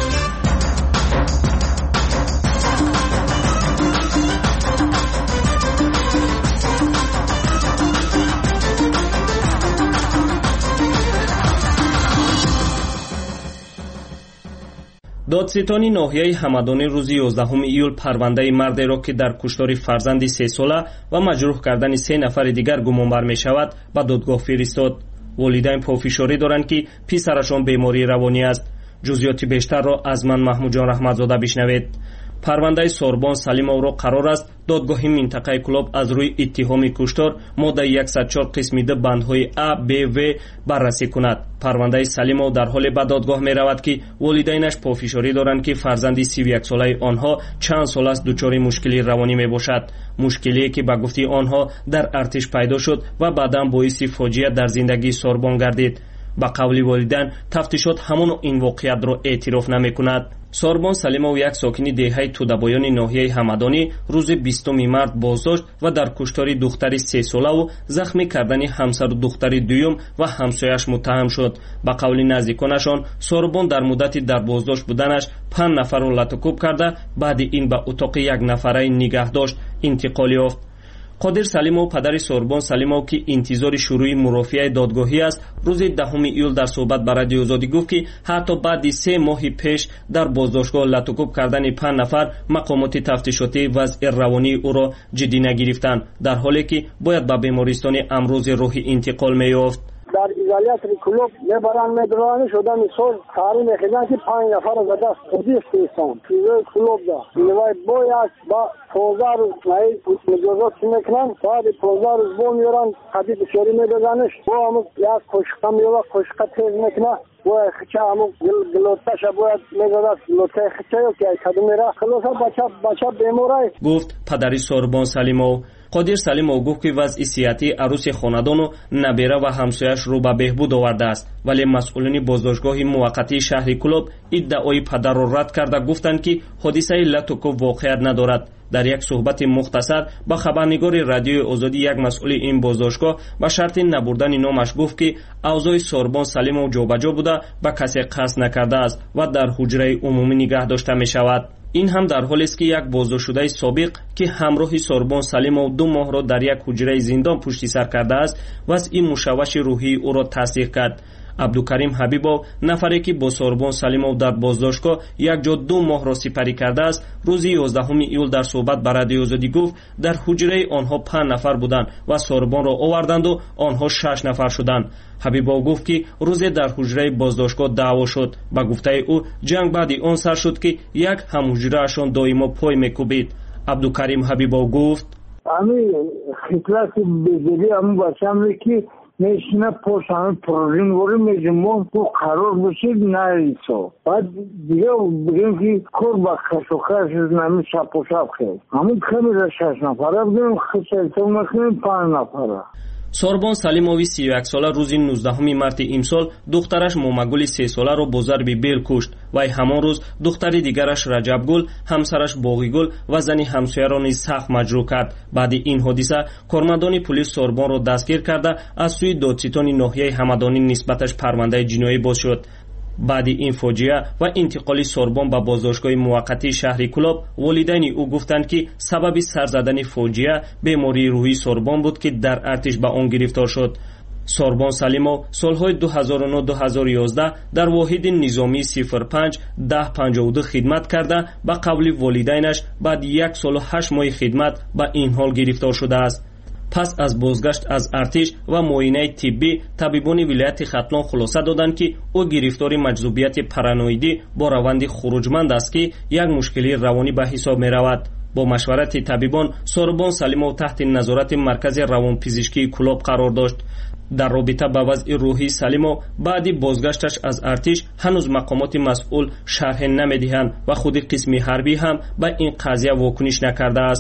دادستانی ناحیه همدانی روز یازدهم ایول پرونده مردی را که در کشتار فرزند سه ساله و مجروح کردن سه نفر دیگر گمانبر می شود به دادگاه فرستاد. والدین پافشاری دارند که پسرشان بیماری روانی است. جزئیات بیشتر را از من محمود جان رحمتزاده بشنوید. پرونده سوربان سلیمов را قرار است دادگاه منطقه کلوب از روی اتهام کشتار ماده صد و چهار قسم د بندهای ا ب و بررسی کند. پرونده سلیمov در حال به دادگاه می رود که والدینش پافشاری دارند که فرزند سی و یک ساله آنها چند سال است دچار مشکلی روانی می باشد. مشکلی که به گفته آنها در ارتش پیدا شد و بعدا باعث فاجعه در زندگی سوربان گردید. با قول والدین تفتیشات همون این واقعیت را اعتراف نمی کند. سوربان سلیمov یک ساکنی دهه تودابایان ناحیه همدانی روز بیستم مارس بازداشت و در کشتار دختری سه ساله و زخمی کردن همسر دختر دوم و همسایش متهم شد. با قول نزدیکانشان سوربان در مدت در بازداشت بودنش پنج نفر را لطکوب کرده بعد این به اتاق یک نفره نگه داشت انتقال یافت. قادر سلیمov پدر سوربان سلیمov که انتظار شروع مرافعه دادگاهی است روز دهم ایول در صحبت با رادیو آزادی گفت که حتی بعد سه ماه پیش در بازداشتگاه لطکوب کردن پنج نفر مقامات تفتیشاتی وضع روانی او را جدی نگرفتند در حالی که باید به بیمارستان امروز روحی انتقال می‌یافت. در ایزولیاتر کلوب میبرن میدرانی شده میسول کاری میخیدن که پنج نفر از دست خودی استیستان ایزوی کلوب دا اینوای باید با پونزه روز نهی مجازات چی میکنن بعد پونزه روز بو میورن قدی بسیاری میدازنش با همون یک کشقه میوه کشقه تیز میکنه باید خچه همون گلوتش باید میدازد گلوته خچه یو که کدو میره خلوصا بچه بچه بیمورای گفت پدری سوربان سلیمov. قادر سلیمov گفت که وضع صحتی عروس خاندان و نبیره و همسایش رو به بهبود آورده است ولی مسئولین بازداشتگاه موقتی شهر کلوب ادعای پدر را رد کرده گفتند که حادثه لطکوب واقعیت ندارد. در یک صحبت مختصر با خبرنگار رادیوی آزادی یک مسئول این بازداشتگاه با شرط نبردن نامش گفت که اوضاع سوربان سلیمov جابجا بوده و کسی قصد نکرده است و در حجره عمومی نگه داشته می شود. این هم در حالی است که یک بازداشت شده سابق که همراه سوربان سلیمov دو ماه را در یک حجره زندان پشت سر کرده است و از این مشوش روحی او را تصدیق کرد. عبدالکریم حبیبov نفری که با سوربان سلیمov در بازداشتگاه یک جا دو ماه را سپری کرده است روز یازدهم ایول در صحبت با رادیو آزادی گفت در حجره آنها پنج نفر بودند و سوربان را آوردند و آنها شش نفر شدند. حبیبov گفت که روز در حجره بازداشتگاه دعوا شد. با گفته او جنگ بعد آن سر شد که یک همحجره اشان دائما پای میکوبید. عبدالکریم حبیبov گفت امی خطلت بزرگی همون بچه که میشینه پشت همه پروژین وری میجمون تو قرار بشید نریسو بعد دیگه بگیم که کور با خش و خش نمی شب و شب خیلی همون کمی را شش نفره بگیم خشیلتو مکنیم پنج نفره. سوربان سلیمov سی و یک ساله روز نوزدهم مارس امسال دخترش مومگل سه ساله را با ضرب بیل کشت و همان روز دختر دیگرش رجبگل، همسرش باقیگل و زن همسایه را نیز سخت مجروح کرد. بعد این حادثه کارمندان پلیس سوربان را دستگیر کرده از سوی دادستان ناحیه همدانی نسبتش پرونده جنایی باز شد. بعد این فاجعه و انتقال سوربان به بازداشتگاه موقتی شهر کلوب والدین او گفتند که سبب سر زدن فاجعه بیماری روحی سوربان بود که در ارتش به آن گرفتار شد. سوربان سلیمov سالهای دو هزار و نه دو هزار و یازده در واحد نظامی صفر پنج ده پنجاه و دو خدمت کرده به قول والدینش بعد یک سال و هشت ماه خدمت به این حال گرفتار شده است. پس از بازگشت از ارتش و معاینه طبی طبیبان ولایت ختلان خلاصه دادند که او گرفتار مجذوبیت پارانویدی با روند خروجمند است که یک مشکلی روانی به حساب می رود. با مشورت طبیبان سوربان سلیمov تحت نظارت مرکز روانپزشکی کلوب قرار داشت. در رابطه با وضع روحی سلیمov بعد بازگشتش از ارتش هنوز مقامات مسئول شرح نمیدهند و خود قسم حربی هم به این قضیه واکنش نکرده است.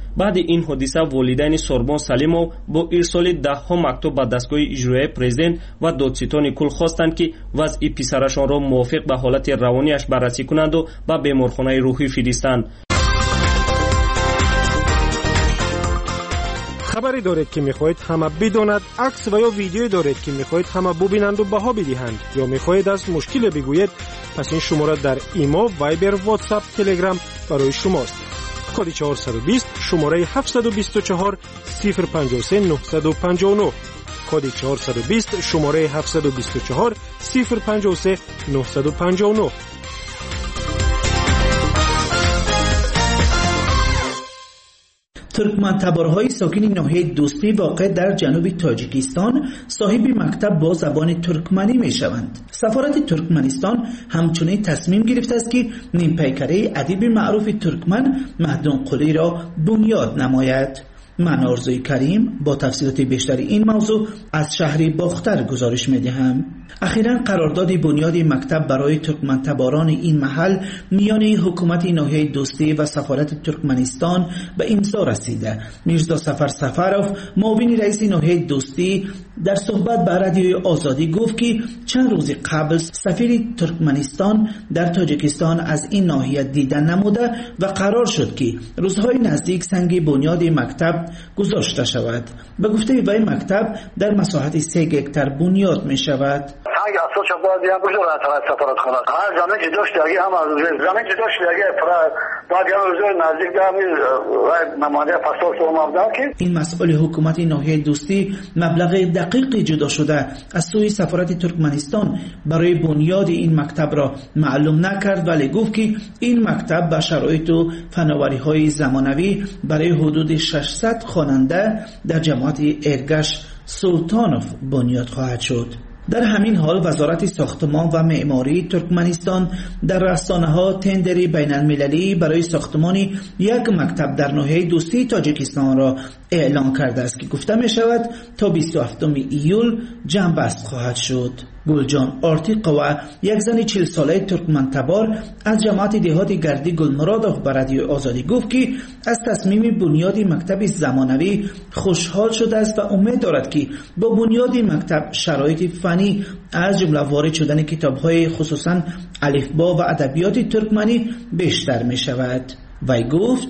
بعد این حادثه والدین سوربان سلیمو با ارسال ده ها مکتوب به دستگاه اجرایی پرزیدنت و دادستان کل خواستند که وضع پسرشان را موافق به حالت روانیش بررسی کنند و به بیمارخانه روحی فرستند. خبری دارید که میخواهید همه بداند، عکس و یا ویدیویی دارید که میخواهید همه ببینند و بها بدهند، یا میخواهید از مشکل بگویید، پس این شماره در ایما، وایبر، واتساپ، تلگرام برای شماست. کد چهارصد و بیست شماره هفتصد و بیست و چهار صفر پنجاه و سه نهصد و پنجاه و نه. کد چهارصد و بیست شماره هفتصد و بیست و چهار صفر پنجاه و سه نهصد و پنجاه و نه. ترکمن تبارهای ساکن ناحیه دوستی واقع در جنوب تاجیکستان صاحب مکتب با زبان ترکمنی می شوند. سفارت ترکمنستان همچنین تصمیم گرفته است که نیم پیکره ادیب معروف ترکمن مهدون قلی را بنیاد نماید. من آرزوی کریم با تفصیلات بیشتر این موضوع از شهر باختر گزارش می دهم. اخیراً قرارداد بنیاد مکتب برای ترکمن تباران این محل میان حکومت ناحیه دوستی و سفارت ترکمنستان به امضا رسیده. میرزا سفر سفروف معاون رئیس ناحیه دوستی در صحبت با رادیوی آزادی گفت که چند روز قبل سفیر ترکمنستان در تاجیکستان از این ناحیه دیدن نموده و قرار شد که روزهای نزدیک سنگ بنیاد مکتب گذاشته شود. به گفته وی مکتب در مساحت سه هکتار بنیاد می شود. سنگ اصلا شد باید دیگه بشه را طرف سفارت خانه هر زمین که داشت دیگه هم از زمین که داشت دیگه باید دیگه روزهای نزدیک دارمی و نمانده پاسپورت رو مبدن که این مسئول حکومت ناحیه دوستی مبلغ دقیقی جدا شده از سوی سفارت ترکمنستان برای بنیاد این مکتب را معلوم نکرد، ولی گفت که این مکتب با شرایط و فناوری های زمانوی برای حدود ششصد خواننده در جماعت ارگش سلطانوف بنیاد خواهد شد. در همین حال وزارت ساختمان و معماری ترکمنستان در رسانه‌ها تندری بین المللی برای ساختمان یک مکتب در ناحیه دوستی تاجیکستان را اعلام کرده است که گفته می شود تا بیست و هفتم ایول جنبست خواهد شد. گلجان آرتیقوا یک زن چهل ساله ترکمن تبار از جماعت دهات گردی گلمرادوف به رادیو آزادی گفت که از تصمیم بنیاد مکتب زمانوی خوشحال شده است و امید دارد که با بنیاد مکتب شرایط فنی از جمله وارد شدن کتاب‌های خصوصا الفبا و ادبیات ترکمنی بیشتر می شود. وی گفت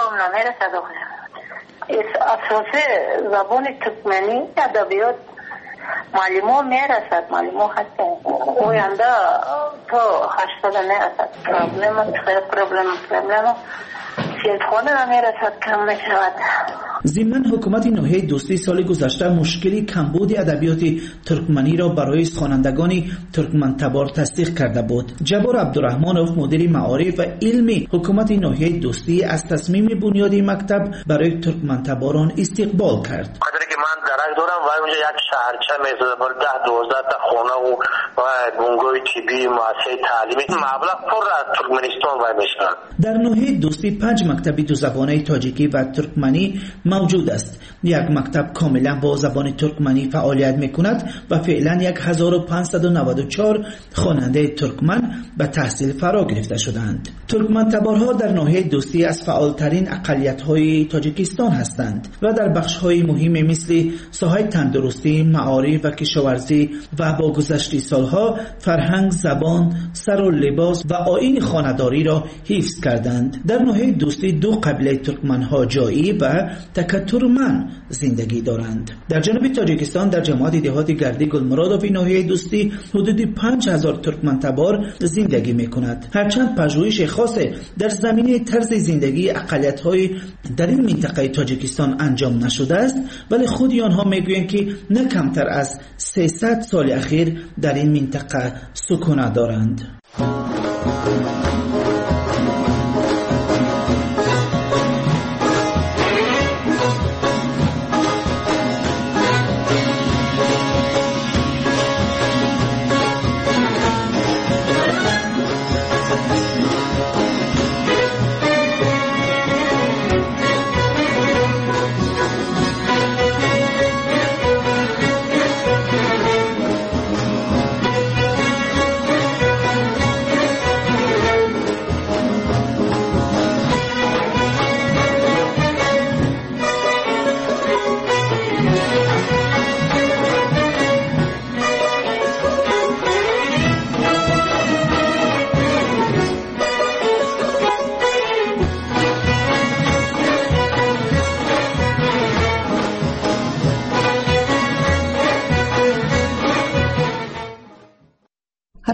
اساس زبان ترکمنی ادبیات معلومه میرسد، معلومه هستن اوینده تا هشتاد میرسد. پرابلم خیلی پرابلم پرابلم سیلت خونه میرسد کم میشود. ضمن حکومت ناحیه دوستی سال گذشته مشکلی کمبود ادبیات ترکمنی را برای خوانندگان ترکمن تبار تصدیق کرده بود. جبار عبدالرحمانوف مدیر معارف و علمی حکومت ناحیه دوستی از تصمیم بنیاد مکتب برای ترکمن تباران استقبال کرد. قدری که من درک دارم و اونجا یک شهرچه میزده بر ده دوازده تا خونه و و بنگوی طبی مؤسسه تعلیمی مبلغ پر از ترکمنستان وای میشن. در ناحیه دوستی پنج مکتب دو زبانه تاجیکی و ترکمنی موجود است. یک مکتب کاملا با زبان ترکمنی فعالیت میکند و فعلا هزار و پانصد و نود و چهار خواننده ترکمن به تحصیل فرا گرفته شدند. ترکمن تبارها در ناحیه دوستی از فعالترین اقلیت‌های تاجیکستان هستند و در بخش‌های مهم مثل ساحه تندرستی، معارف و کشاورزی و با گذشت سالها فرهنگ، زبان، سر و لباس و آیین خانه‌داری را حفظ کردند. در ناحیه دوستی دو قبیله ترکمن‌ها جایی و تکترمن زندگی دارند. در جنوب تاجیکستان در جماعت دهات گردی گلمرادوف ناحیه دوستی حدود پنج هزار ترکمن تبار زندگی می‌کند. هرچند پژوهش خاص در زمینه طرز زندگی اقلیت‌های در این منطقه تاجیکستان انجام نشده است، ولی خود آنها میگویند که نه کمتر از سیصد سال اخیر در این منطقه سکونت دارند.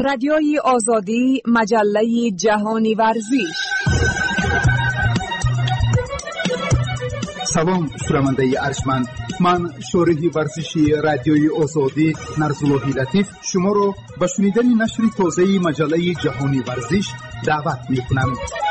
رادیوی آزادی، مجله جهانی ورزش. سلام شنونده ارجمند، من شارح ورزشی رادیوی آزادی نرزاللهی لطیف شما را به شنیدن نشر تازه مجله جهانی ورزش دعوت می‌کنم.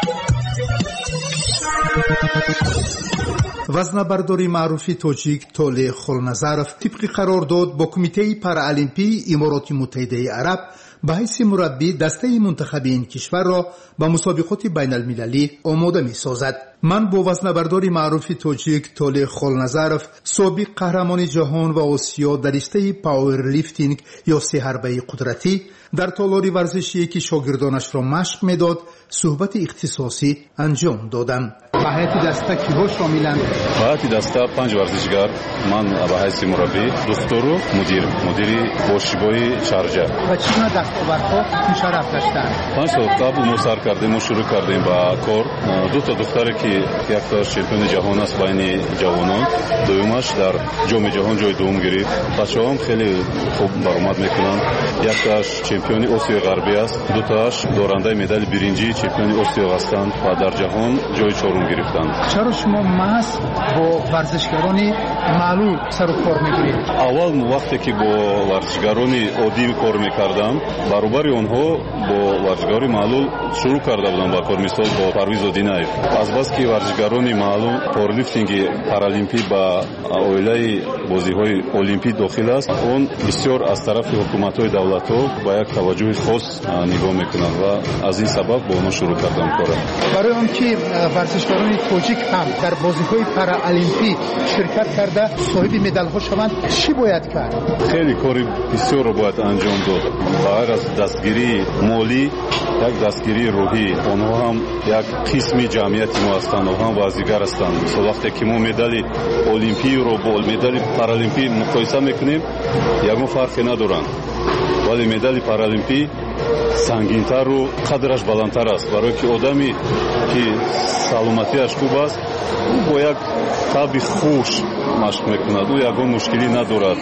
وزنه‌برداری معروف تاجیک تولی خلنظرف طبق قرارداد با کمیته پارالمپی امارات متحده عرب به حیث مربی دسته منتخبی این کشور را به مسابقات بین المللی آماده می سازد. من با وزنه‌بردار معروف تاجیک تولی خلنظرف سابق قهرمان جهان و آسیا در رشته پاور لیفتینگ یا سه حربه قدرتی در تالار ورزشی که شاگردانش را مشق میداد صحبت اختصاصی انجام دادم. به هیئت دسته کیها شاملند؟ به هیئت دسته پنج ورزشگر، من به حیث مربی، دکتر و مدیر مدیری باشگاه شارجه. و چگونه دستاوردها مشرف داشتند؟ پنج سال قبل ما سر کردیم، ما شروع کردیم با کار. دو تا دختری که یک تا چمپیون جهان است بین جوانان، دومش در جام جهان جای دوم گرفت. بچه‌ها خیلی خوب برآمد میکنند. یک تاش چمپیون آسیا غربی است، دو تاش دارنده مدال برنجی چمپیون آسیا هستند و در جهان جای چهارم گرفتند. چرا شما محض با ورزشگران معلول سر و کار میگیرید؟ اول وقتی که با ورزشگران عادی کار میکردم، برابر آنها با ورزشگران معلول شروع کرده بودم با کار، مثال با پرویز دیناєв. از بس که ورزشگران معلول پاورلیفتینگ پارالمپی با اویلای بازی‌های المپی داخل است، اون بسیار از طرف حکومت‌های دولت‌ها با یک توجه خاص نگاه میکنند و از این سبب با اونها شروع کردم کار. برای آن که ورزشکاران تاجیک هم در بازی‌های پارالمپی شرکت کرده صاحب مدال‌ها شوند، چی باید کرد؟ خیلی کاری بسیار رو باید انجام داد. غیر از دستگیری مالی، یک دستگیری روحی، آنها هم یک قسمی جمعیت ما هستند، آنها هم بازیگر هستند. مثلا وقتی که ما مدال المپی رو با مدال پارالمپی مقایسه میکنیم، یگان فرقی ندارند، ولی مدال پارالمپی سنگین‌تر و قدرش بلندتر است، برای که آدمی که سلامتیش خوب است او با یک طبع خوش مشق میکند، او یگان مشکلی ندارد.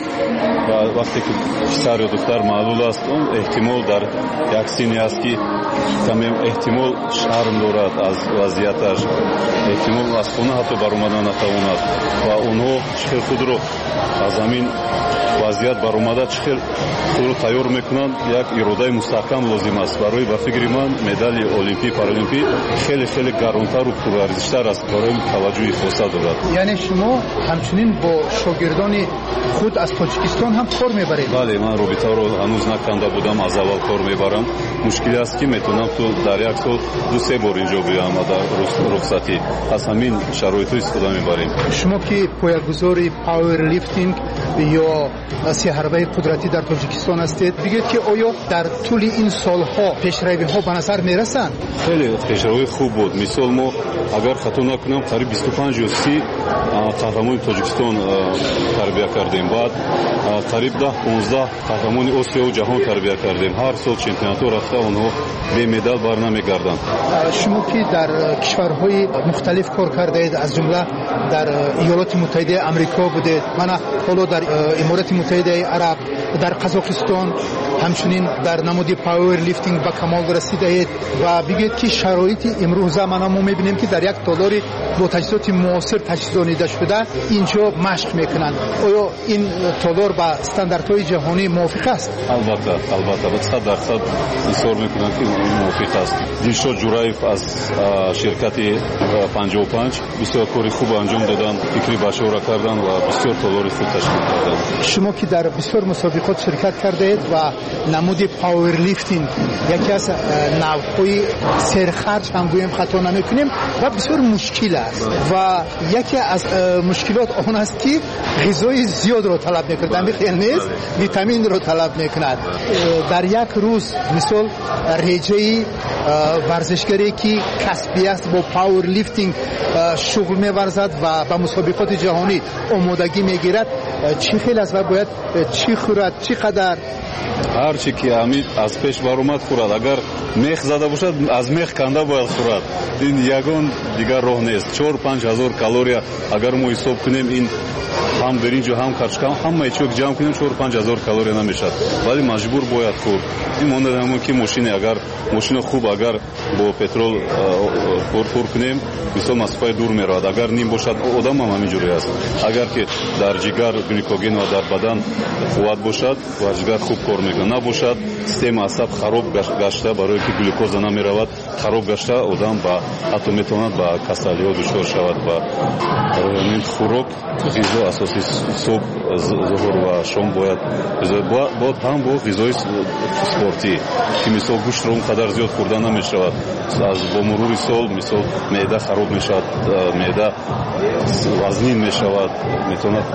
و وقتی که پسر یا دختر معلول است، اون احتمال در یک سنی است که کمی احتمال شرم دارد از وضعیتش، احتمال از خانه حتی برآمدن نتواند و اونها چخیل خود رو از همین وضعیت برآمده چخیل خود رو تیار میکنند. یک اراده مستحکم لازم است. برای به فکر من مدال المپی پارالمپی خیلی خیلی گرانتر و پرارزشتر است، برای توجه خاصه دارد. یعنی شما همچنین با شاگردان خود از تاجیکستان هم کار میبرید؟ بله، من رابطه رو هنوز نکنده بودم، از اول کار میبرم. مشکلی است که میتونم تو در یک سال دو سه بار اینجا بیام و در رخصتی از همین شرایط استفاده میبریم. شما که پایه‌گذار پاور لیفتینگ یا سه حربه قدرتی در تاجیکستان هستید، بگید که آیا در طول این سالها پیشروی ها به نظر میرسند؟ خیلی پیشروی خوب بود. مثال ما اگر خطا نکنم قریب بیست و پنج یا سی قهرمان تاجیکستان تربیت کردیم، بعد قریب ده پانزده قهرمان آسیا و جهان تربیت کردیم. هر سال چمپیونات رفته اونها به مدال برنمیگردند. شما که در کشورهای مختلف کار کردید، از جمله در ایالات متحده آمریکا بودید، من حالا در امارات متحده عرب، در قزاقستان، همچنین در نماد پاور لیفتینگ به کمال رسیدید و بگید که شرایط امروز ما میبینیم که در یک تالار با تجهیزات معاصر تجهیزانیده شده اینجا مشق میکنند. آیا این تالار با استانداردهای جهانی موافق است؟ البته البته به صد درصد اصرار میکنم که موافق است. دلشاد جورایف از شرکت پنجاه و پنج بسیار کاری خوب انجام دادن، فکری باشور کردن و بسیار تالار خوب تشکیل دادن. شما که در بسیار مسابقات شرکت کردید و نمود پاور لیفتینگ یکی از نوع‌های سرخرج هم گویم خطا نمیکنیم و بسیار مشکل است و یکی از مشکلات آن است که غذای زیاد رو طلب میکند، خیلی نیست، ویتامین رو طلب میکند. در یک روز مثال ریجه ورزشگری که کسبی است با پاور لیفتینگ شغل می‌ورزد و به مسابقات جهانی آمادگی میگیرد، چی خیلی است و باید چی خورد، چی قدر ҳар чи ки ҳамин аз пеш баромад хӯрад. Агар мех зада бошад, аз мех канда бояд хӯрад. ин ягон дигар роҳ нест. чор панҷ ҳазор калория агар мо ҳисоб кунем, ин ҳам биринҷу ҳам карчка ҳамаи чиро ки ҷамъ кунем чор панҷ ҳазор калория намешад, вале маҷбур бояд хӯрд. ин монад ҳамон ки мошине, агар мошина хуб агар бо петрол пур кунем, мисол масофаи дур меравад. агар ним бошад, одам ҳам ҳамин ҷуре аст. агар ки дар ҷигар гликоген ва дар бадан қувват бошад ва ҷигар хуб кор мекунад, набошад система асаб хароб гашта, барое ки глюкоза намеравад, хароб гашта одам ба ҳатто метавонад ба касалиҳо дучор шавад. ба ҳамин хӯрок, ғизо асоси субҳ, зуҳур ва шом бояд бояд ҳам бо ғизои спортӣ, ки мисол гӯштро он қадар зиёд хӯрда намешавад. аз бо мурури сол мисол меъда хароб мешавад, меъда вазнин мешавад, метавонад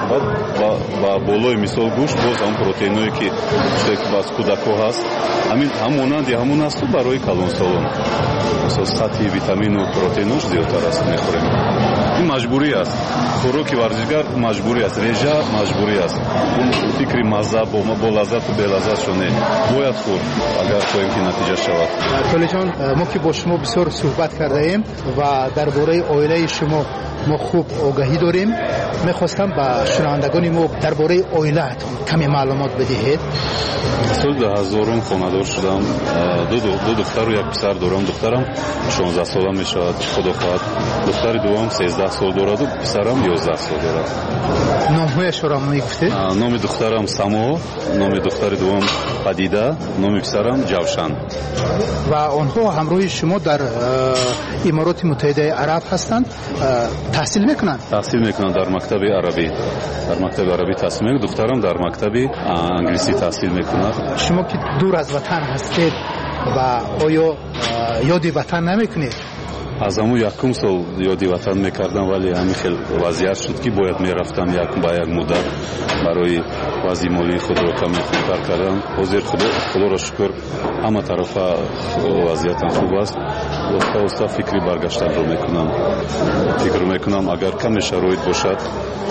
ба болои мисол гӯшт боз ҳам протеиное ки аз кӯдакҳо ҳаст, ҳамин ҳамонанди ҳамон асту барои калонсолон. мисол сатҳи витамину протеинош зиёдтар аст мехӯрем. ин маҷбурӣ аст. хӯроки варзишгар маҷбурӣ аст, режа маҷбурӣ аст. он фикри мазза бо лаззату белаззатшо не, бояд хӯрд агар хоҳем ки натиҷа шавад. толиҷон, мо ки бо шумо бисёр суҳбат кардаем ва дар бораи оилаи шумо мо хуб огаҳӣ дорем. мехостам ба шунавандагони мо дар бораи оилаатон каме маълумот бидиҳед. соли ду ҳазорум хонадор шудам. ду духтару як писар дорам. духтарам шонздаҳ сола мешавад, худо хоҳад. духтари дуввам сездах сол дораду писарам ёздаҳ сол дорад. номҳояшро мегуфтед? номи духтарам Само, номи духтари дуввам Падида, номи писарам Ҷавшан. ва онҳо ҳамроҳи шумо дар имороти муттаҳидаи араб ҳастанд. таҳсил мекунанд? таҳсил мекунанд дар мактаби арабӣ. дар мактаби арабӣ таҳсил мекунанд. духтарам дар мактаби англисӣ таҳсил мекунад. шумо ки дур аз ватан ҳастед ва оё ёди ватан намекунед? аз ҳамун якум сол ёди ватан мекардам, вале ҳамин хел вазъият шуд ки бояд мерафтам ба як муддат барои вазъи молии худро каме хубтар кардам. ҳозир худоро шукр ҳама тарафа вазъиятам хуб аст. оста оста фикри баргаштанро мекунам. фикр мекунам агар каме шароит бошад,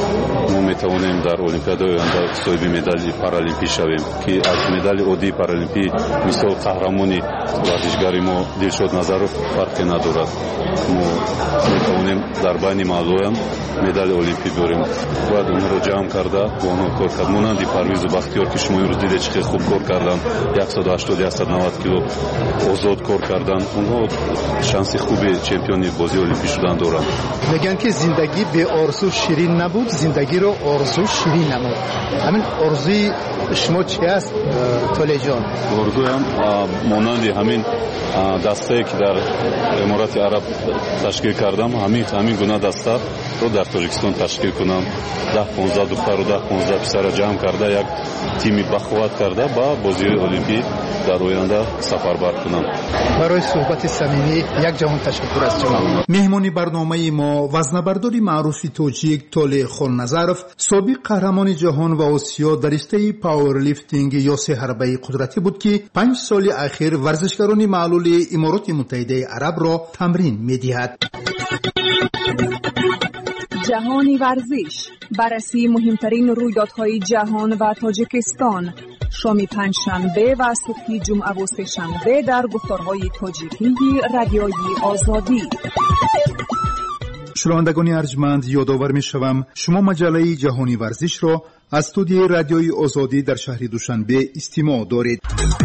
мо метавонем дар олимпиадаи оянда соҳиби медали паралимпӣ шавем, ки аз медали оддии паралимпӣ мисол қаҳрамони варзишгари мо Дилшод Назаров фарқе надорад. мо метавонем дар байни маълоям медали олимпӣ борем. бояд онҳоро ҷамъ карда бо онҳо кор кард. монанди Парвизу Бахтиёр ки шумо имрӯз дидед чӣ хуб кор кардан, яксаду ҳаштод яксад навад кило озод кор кардан. онҳо шанси хуби чемпиони бозии олимпӣ шудан доранд. мегӯянд ки зиндагӣ беорзу ширин набуд, зиндагиро орзу ширин намуд. ҳамин орзуи шумо чи аст, толеҷон? орзуям монанди ҳамин дастае ки дар иморати араб ташкил кардам, ҳамин ҳамин гуна дастаро дар Тоҷикистон ташкил кунам. даҳ понздаҳ духтару даҳ понздаҳ писара ҷамъ карда як тими бахувват карда ба бозии олимпӣ дар оянда сафарбар кунам. барои суҳбати самимӣ як ҷаҳон ташаккур аз шумо. меҳмони барномаи мо вазнабардори маъруфи тоҷик Толе Холназаров, собиқ қаҳрамони ҷаҳон ва Осиё дар ристаи пауэрлифтинг ё сеҳарбаи қудратӣ буд ки панҷ соли ахир варзишгарони маълули Имороти Муттаҳидаи Арабро тамрин медиҳад. جهانی ورزش، بررسی مهمترین رویدادهای جهان و تاجیکستان، شام پنجشنبه و صبح جمعه و سه‌شنبه در گفتارهای تاجیکی رادیویی آزادی. شنوندگان ارجمند، یادآور می‌شوم شما مجله جهانی ورزش را از استودیوی رادیویی آزادی در شهر دوشنبه استماع دارید.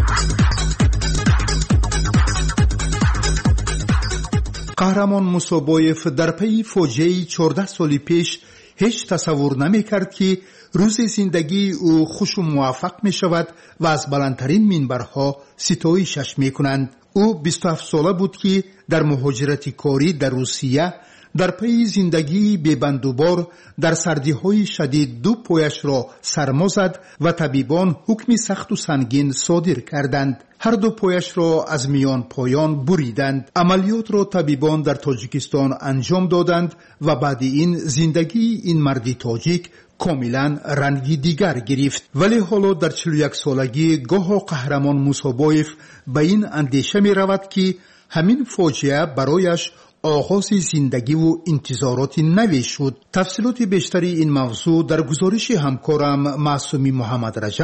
قهرمان موسوبایف در پی فاجعه چهارده سال پیش هیچ تصور نمی‌کرد که روز زندگی او خوش و موفق می‌شود و از بلندترین منبرها ستایشش می‌کنند. او بیست و هفت ساله بود که در مهاجرت کاری در روسیه در پی زندگی بی‌بندوبار در سردی‌های شدید دو پایش را سرما زد و طبیبان حکم سخت و سنگین صادر کردند. هر دو پایش را از میان پایان بریدند. عملیات را طبیبان در تاجیکستان انجام دادند و بعد این زندگی این مرد تاجیک کاملا رنگی دیگر گرفت. ولی حالا در چهل و یک سالگی گاه قهرمان موسوبایف به این اندیشه می رود که همین فاجعه برایش آغاز زندگی و انتظارات نوی شد. تفصیلات بیشتری این موضوع در گزارش همکارم معصومی محمد رجب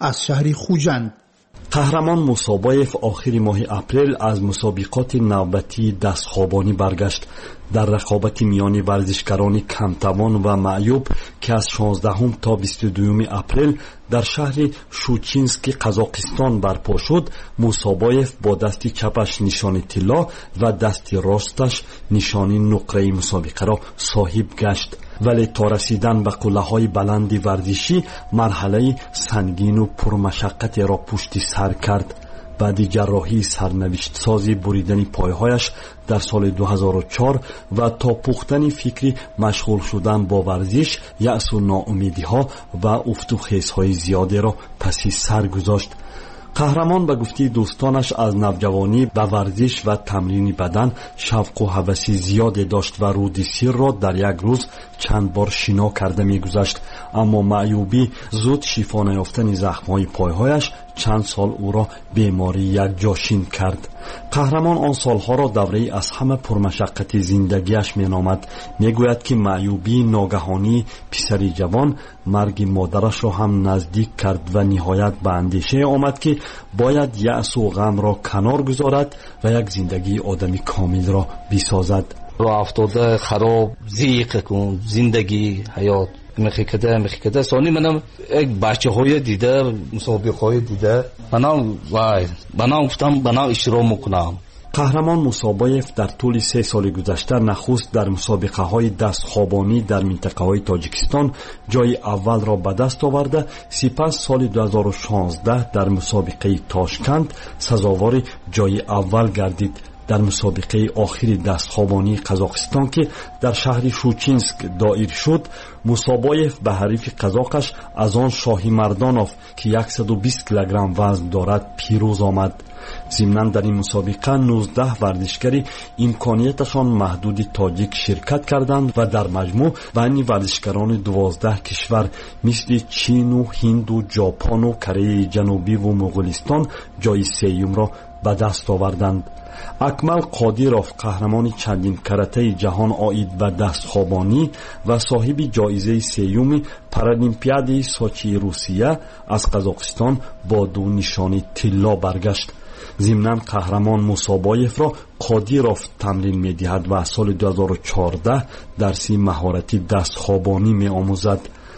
از شهر خوجند. قهرمان موسابایف آخر ماه اپریل از مسابقات نوبتی دستخوابانی برگشت. در رقابت میان ورزشکاران کمتوان و معیوب که از شانزدهم تا بیست و دوم اپریل در شهر شوچینسک قزاقستان برپا شد، موسابایف با دست چپش نشان طلا و دست راستش نشان نقره مسابقه را صاحب گشت. ولی تا رسیدن به قله‌های بلند ورزشی مرحله سنگین و پرمشقت را پشت سر کرد. بعد جراحی سرنوشت سازی بریدن پایهایش در سال دو هزار و چهار و تا پختن فکری مشغول شدن با ورزش، یأس و ناامیدی ها و افت و خیزهای زیادی را پس سر گذاشت. قهرمان به گفته دوستانش از نوجوانی به ورزش و تمرین بدن شوق و هوس زیادی داشت و رود سیر را در یک روز چند بار شنا کرده می‌گذشت، اما معیوبی زود شفا نیافتن زخم‌های پایهایش چند سال او را بیماری یک جاشین کرد. قهرمان آن سالها را دوره از همه پرمشقت زندگیش می‌نامد. می‌گوید که معیوبی ناگهانی پسری جوان مرگ مادرش را هم نزدیک کرد و نهایت به اندیشه آمد که باید یأس و غم را کنار گذارد و یک زندگی آدمی کامل را بسازد. راه افتاده خراب زیق کن زندگی حیات میخکده میخکده سانی منم یک بچه های دیده مسابقه های دیده منم وای منم گفتم منم اشتراک میکنم. قهرمان موسابایف در طول سه سال گذشته نخست در مسابقه های دستخوابانی در منطقه های تاجیکستان جای اول را به دست آورده، سپس سال دو هزار و شانزده در مسابقه تاشکند سزاوار جای اول گردید. در مسابقه آخری دستخوابانی قزاقستان که در شهر شوچینسک دایر شد، موسابایف به حریف قزاقش از آن شاهی مردانوف که صد و بیست کیلوگرم وزن دارد پیروز آمد. ضمناً در این مسابقه نوزده ورزشکاری امکانیتشان محدود تاجیک شرکت کردند و در مجموع بین ورزشکاران دوازده کشور مثل چین و هند و ژاپن و کره جنوبی و مغولستان جای سوم را به دست آوردند. اکمل قادیروف قهرمان چندین کرته جهان آید به دستخوابانی و صاحب جایزه سوم پارالمپیاد سوچی روسیه از قزاقستان با دو نشان طلا برگشت. ضمناً قهرمان موسابایف را قادیروف تمرین می‌دهد و سال دو هزار و چهارده درس مهارتی دستخوابانی می‌آموزد.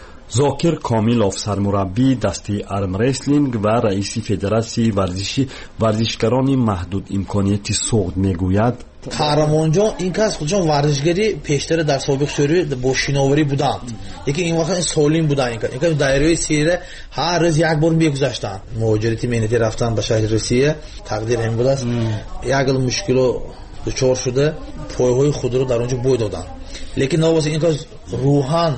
زاکر کامیلوف سرمربی دسته ارم ریسلینگ و رئیس فدراسیون ورزشی ورزشکاران محدود امکانیتی سوخت میگوید قهرمان جان این کس خودشان ورزشگری پیشتر در سابق شوری با شناوری بودند. یکی این وقت سالم بودن، این که دایره سیره هر روز یک بار میگذاشتن. مهاجرتی مهنتی رفتن به شهر روسیه تقدیر این بود است. یک مشکل دچار شده پایه‌های خود رو در اونجا بو دادن. لیکن نواسه این کس روحان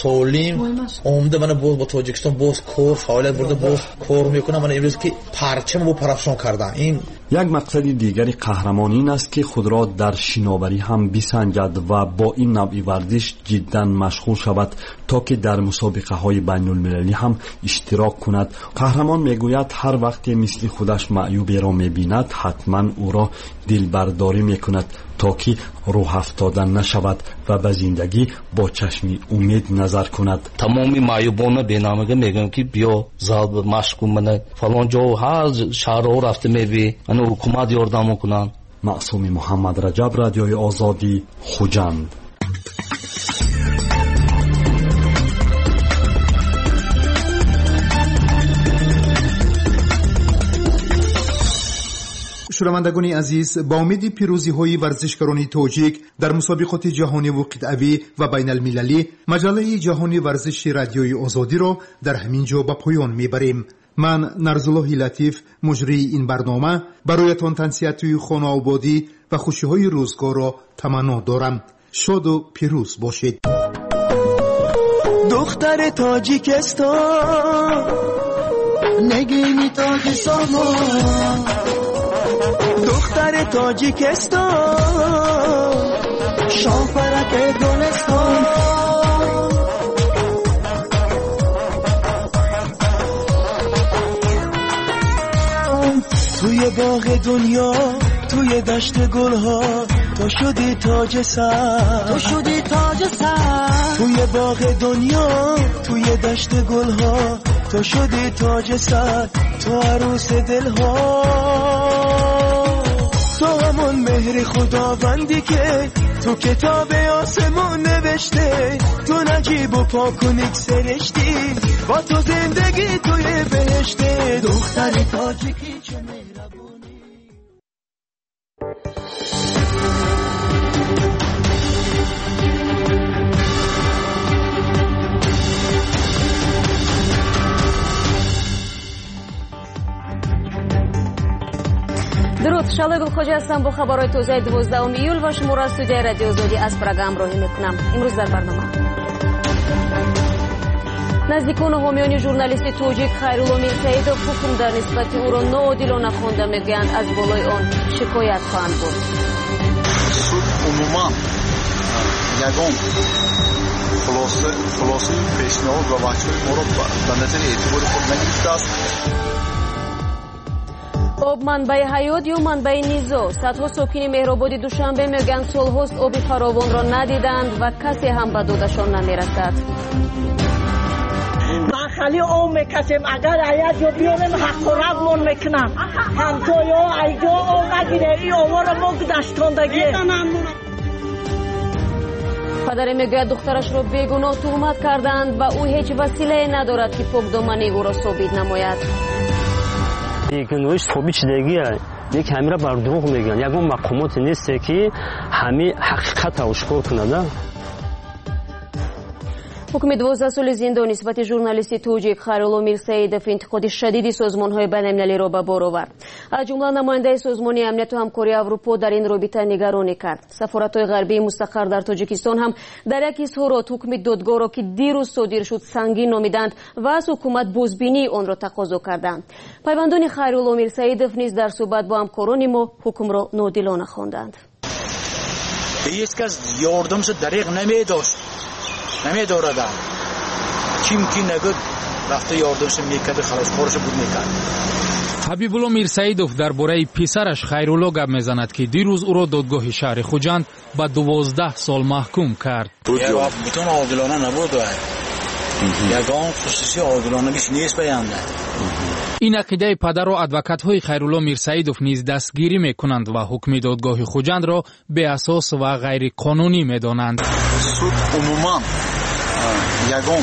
سالم اومده من باز با تاجیکستان باز کور فعالیت برده باز کور میکنه. من امروز که پرچم رو پرافشان کردن. این یک مقصد دیگری قهرمان این است که خود را در شناوری هم بسنجد و با این نوع ورزش جدا مشغول شود تا که در مسابقه های بین المللی هم اشتراک کند. قهرمان میگوید هر وقت مثل خودش معیوبی را میبیند حتما او را دلبرداری میکند تا که روح افتاده نشود و به زندگی با چشم امید نظر کند. تمامی معیوبان بینامه میگم که بیا زاد مشق کن، من فلان جا هر شهر رفته میبی من حکومت یاردم کنن. معصوم محمد رجب، رادیوی آزادی، خوجند. شنوندگان عزیز، با امید پیروزی های ورزشکاران تاجیک در مسابقات جهانی و قطعی و بین المللی، مجله جهانی ورزش رادیوی آزادی را در همین جا به پایان میبریم. من نرزالله لطیف مجری این برنامه برایتان تنصیحات خانه آبادی و خوشی های روزگار را تمنا دارم. شاد و پیروز باشید. دختر تاجیکستان نگینی تاجیکستان، دختر تاجیکستان شاپرک گلستان، توی باغ دنیا توی دشت گلها تو شدی تاج سر، تو شدی تاج سر، توی باغ دنیا توی دشت گلها تو شدی تاج سر، تو عروس دلها، تو همون مهر خداوندی که تو کتاب آسمون نوشته، تو نجیب و پاکونیک سرشتی، با تو زندگی توی بهشته، دختر تاجیکی چه مهربونی. درود، شالای گلخوجی هستم با خبرهای تازه دوازدهم ایول و شما را از استودیوی رادیو آزادی از پراگ همراهی میکنم. امروز در برنامه نزدیکان و حامیان ژورنالیست تاجیک خیرالله میرسیدوف حکم در نسبت او را ناعادلانه خوانده میگویند از بالای آن شکایت خواهند برد. суд умуман ягон хулосаи пешниҳод ва ваҷҳои моро ба назари эътибори худ нагирифтааст. об манбаи ҳаёт ё манбаи низо? садҳо сокини меҳрободи душанбе мегӯянд солҳост оби фаровонро надиданд ва касе ҳам ба додашон намерасад. خالی او میکشیم اگر آید جو بیاریم حق و ربمون میکنم همتویا ایجا او نگیره ای اوار ما گدشتاندگی. پدر میگوید دخترش را بیگناه تهمت کردند و او هیچ وسیله ندارد که پاکدامنی او را ثابت نماید. گناهش ثابت شدگیه، یک همه را بر دروغ میگن، یگان مقامات نیست که همه حقیقت را آشکار کنند. حکم دوازده سال زندان نسبت ژورنالیست توجیک خیرالله میرسیدوف انتقاد شدید سازمان‌های بین‌المللی را به بار آورد. از جمله نماینده سازمان امنیت و همکاری اروپا در این رابطه نگرانی کرد. سفارت‌های غربی مستقر در تاجیکستان هم در یک اظهارات حکم دادگاه را که دیروز صادر شد سنگین نامیدند و از حکومت بازبینی آن را تقاضا کردند. پیوندان خیرالله میرسیدوف نیز در صحبت با همکاران ما حکم را ناعادلانه خواندند. هیچ کس یاردمش دریغ نمی‌داشت. نمی‌دارد. کیم کی نگد رفته یاردمش میکرد خلاص کارش بود میکرد. حبیبالله میرسیدوف درباره پسرش خیرالله گپ میزند که دیروز او را دادگاه شهر خوجند به دوازده سال محکوم کرد. بتون عادلانه نبود. یگان خصوصی عادلانه بیش نیست بیانده. این عقیده پدر و ادوکات‌های خیرالله میرسیدوف نیز دستگیری میکنند و حکم دادگاه خوجند را به اساس و غیر قانونی میدانند. سود عموما یگان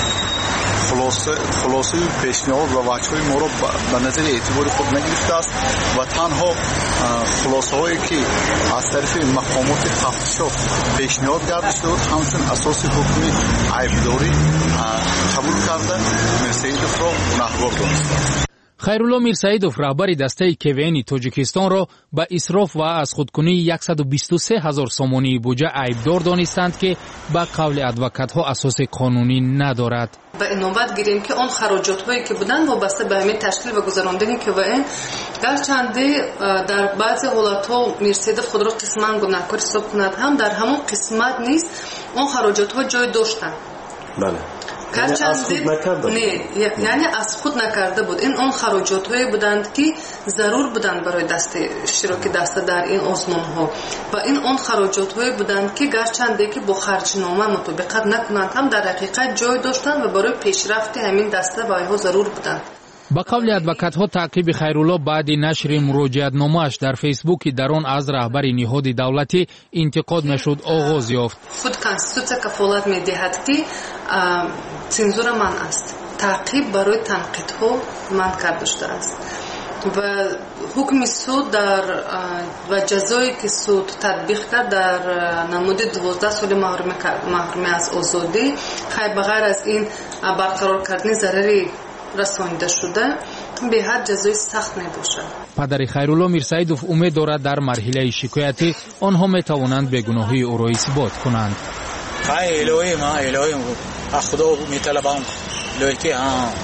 خلاصه پیشنهاد و وجه‌های ما را به نظر اعتبار خود نگرفته است و تنها خلاصه هایی که از طرف مقامات تفتیشات پیشنهاد کرده شد همچون اساس حکم عیبداری قبول کرده میرسیدوف را گناهکار دانسته. خیرالله میرسیدوف رهبر دسته کوین تاجیکستان را به اسراف و از خودکنی صد و بیست و سه هزار سومانی بودجه عیبدار دانستند که به قول ادوکات‌ها اساس قانونی ندارد. به نوبت گیریم که آن خراجات هایی که بودند وابسته به همین تشکیل و گذراندن کوین گرچنده در بعضی حالت‌ها میرسیدوف خود را قسماً گناهکار حساب کند هم در همون قسمت نیست اون خراجات ها جای داشتند. بله. یعنی از خود نکرده بود. یعنی از خود نکرده بود. این اون خراجات هایی بودند که ضرور بودند برای دست اشتراک دسته در این آزمون ها و این اون خراجات هایی بودند که گرچنده که با خرجنامه مطابقت نکنند هم در حقیقت جای داشتند و برای پیشرفت همین دسته و ها ضرور بودند. با قول ادوکات‌ها تعقیب خیرالله بعد نشر مراجعتنامه‌اش در فیسبوک در آن از رهبر نهاد دولتی انتقاد نشد آغاز یافت. خود کنستیتوسیا کفالت می‌دهد که سنزور من است. تعقیب برای تنقیدها من کرده شده است. و حکم سود در و جزایی که سود تطبیق کرد در نمود دوازده سال محرومی از آزادی خیلی بغیر از این برقرار کردن ضرری رسانیده شده به حد جزای سخت می باشد. پدر خیرالله میرسیدوف امید دارد در مرحله شکایتی آنها می توانند بیگناهی او را اثبات کنند. خیلی الهی ما الهی خدا می طلبم الهی که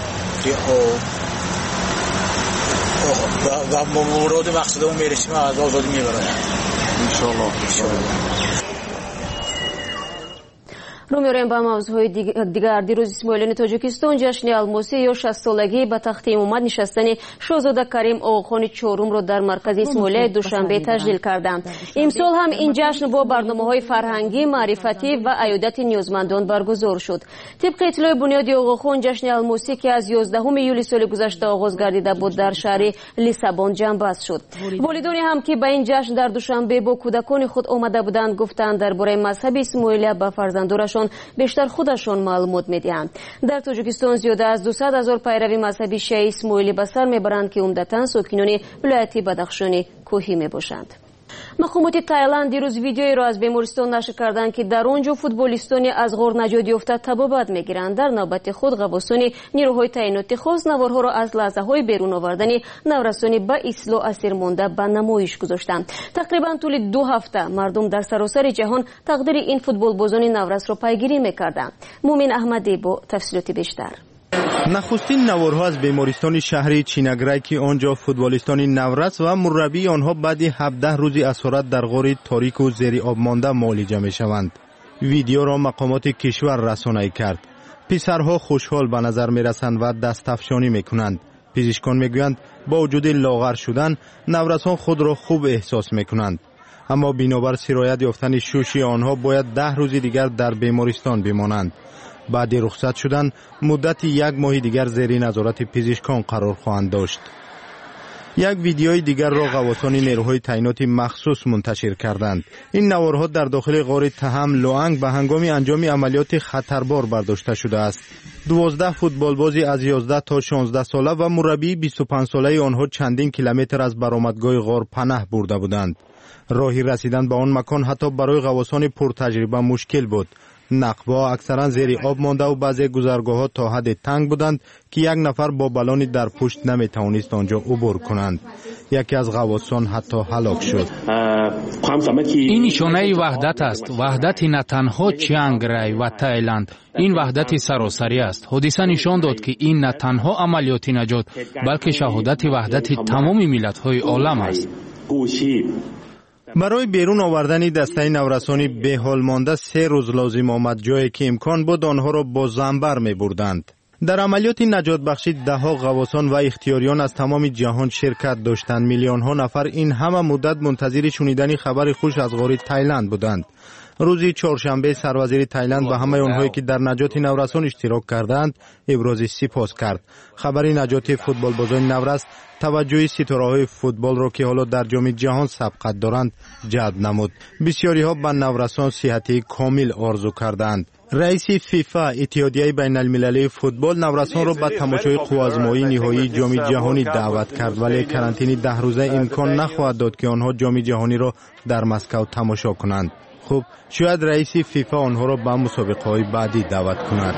و مراد مقصد اون میرسیم از آزادی میبرند ان شاء الله. رو می‌آوریم با موضوع دیگر. دیروز اسماعیلیان تاجیکستان جشن الماسی یا شصت سالگی به تخت امامت نشستن شاهزاده کریم آقاخان چهارم را در مرکز اسماعیلیه دوشنبه تجلیل کردند. امسال هم این جشن با برنامه‌های فرهنگی، معرفتی و عیادت نیازمندان برگزار شد. طبق اطلاع بنیادی آقاخان، جشن الماسی که از یازدهم یولی سال گذشته آغاز گردیده بود در شهر لیسابون جنببست شد. والدانی هم که به این جشن در دوشنبه با کودکان خود آمده بودند گفتند درباره مذهب اسماعیلیه به فرزندانشان بیشتر خودشان معلومات میدهند. در تاجیکستان زیاده از دویست هزار پیروی مذهبی شیعه اسماعیلی به سر میبرند که عمدتاً ساکنان ولایت بدخشان کوهی میباشند. مقامات تایلند دیروز ویدیویی را از بیمارستان نشر کردند که در آنجا فوتبالیستانی از غار نجات یافته تبابت میگیرند. در نوبت خود غواصان نیروهای تعییناتی خاص نوارها را از لحظه های بیرون آوردن نورسانی به اصلاح اسیر مانده به نمایش گذاشتند. تقریبا طول دو هفته مردم در سراسر جهان تقدیر این فوتبال بازان نورس را پیگیری میکردند. مومن احمدی با تفصیلات بیشتر. نخستین نوارها از بیمارستان شهری چینگرای که آنجا فوتبالیستان نورس و مربی آنها بعد هفده روزی اسارت در غار تاریک و زیر آب مانده معالجه می شوند. ویدیو را مقامات کشور رسانه‌ای کرد. پسرها خوشحال به نظر می رسند و دست افشانی می کنند. پزشکان می گویند با وجود لاغر شدن نورسان خود را خوب احساس می کنند. اما بنابر سرایت یافتن شوشی آنها باید ده روز دیگر در بیمارستان بمانند. بعد رخصت شدن مدت یک ماه دیگر زیر نظارت پزشکان قرار خواهند داشت. یک ویدیوی دیگر را غواصان نیروهای تعییناتی مخصوص منتشر کردند. این نوارها در داخل غار تهم لوانگ به هنگام انجام عملیات خطربار برداشته شده است. دوازده فوتبالبازی از یازده تا شانزده ساله و مربی بیست و پنج ساله آنها چندین کیلومتر از برآمدگاه غار پناه برده بودند. راهی رسیدن به آن مکان حتی برای غواصان پرتجربه مشکل بود. نقب‌ها اکثرا زیر آب مانده و بعضی گذرگاه‌ها تا حد تنگ بودند که یک نفر با بالانی در پشت نمی‌توانست آنجا عبور کنند. یکی از غواصان حتی هلاک شد. این نشانه وحدت است. وحدت نه تنها چیانگرای و تایلند، این وحدت سراسری است. حادثه نشان داد که این نه تنها عملیات نجات بلکه شهادت وحدت تمام ملت‌های عالم است. برای بیرون آوردن دسته نورسانی به حال مانده سه روز لازم آمد، جایی که امکان بود آنها را با زنبر می بردند. در عملیات نجات بخشی ده ها غواصان و اختیاریان از تمام جهان شرکت داشتند. میلیون ها نفر این همه مدت منتظر شنیدن خبر خوش از غار تایلند بودند. روزی چهارشنبه سروزیر تایلند به همه آنهایی که در نجات نورسان اشتراک کردند ابراز سپاس کرد. خبر نجات فوتبال بازان نورس توجه ستاره‌های فوتبال را که حالا در جام جهان سبقت دارند جلب نمود. بسیاری ها به نورسان صحتی کامل آرزو کردند. رئیس فیفا اتحادیه بین المللی فوتبال نورسان را به تماشای قوازمایی نهایی جام جهانی دعوت کرد، ولی کرانتین ده روزه امکان نخواهد داد که آنها جام جهانی را در مسکو تماشا کنند. خب شاید رئیس فیفا آنها را به مسابقه‌های بعدی دعوت کند.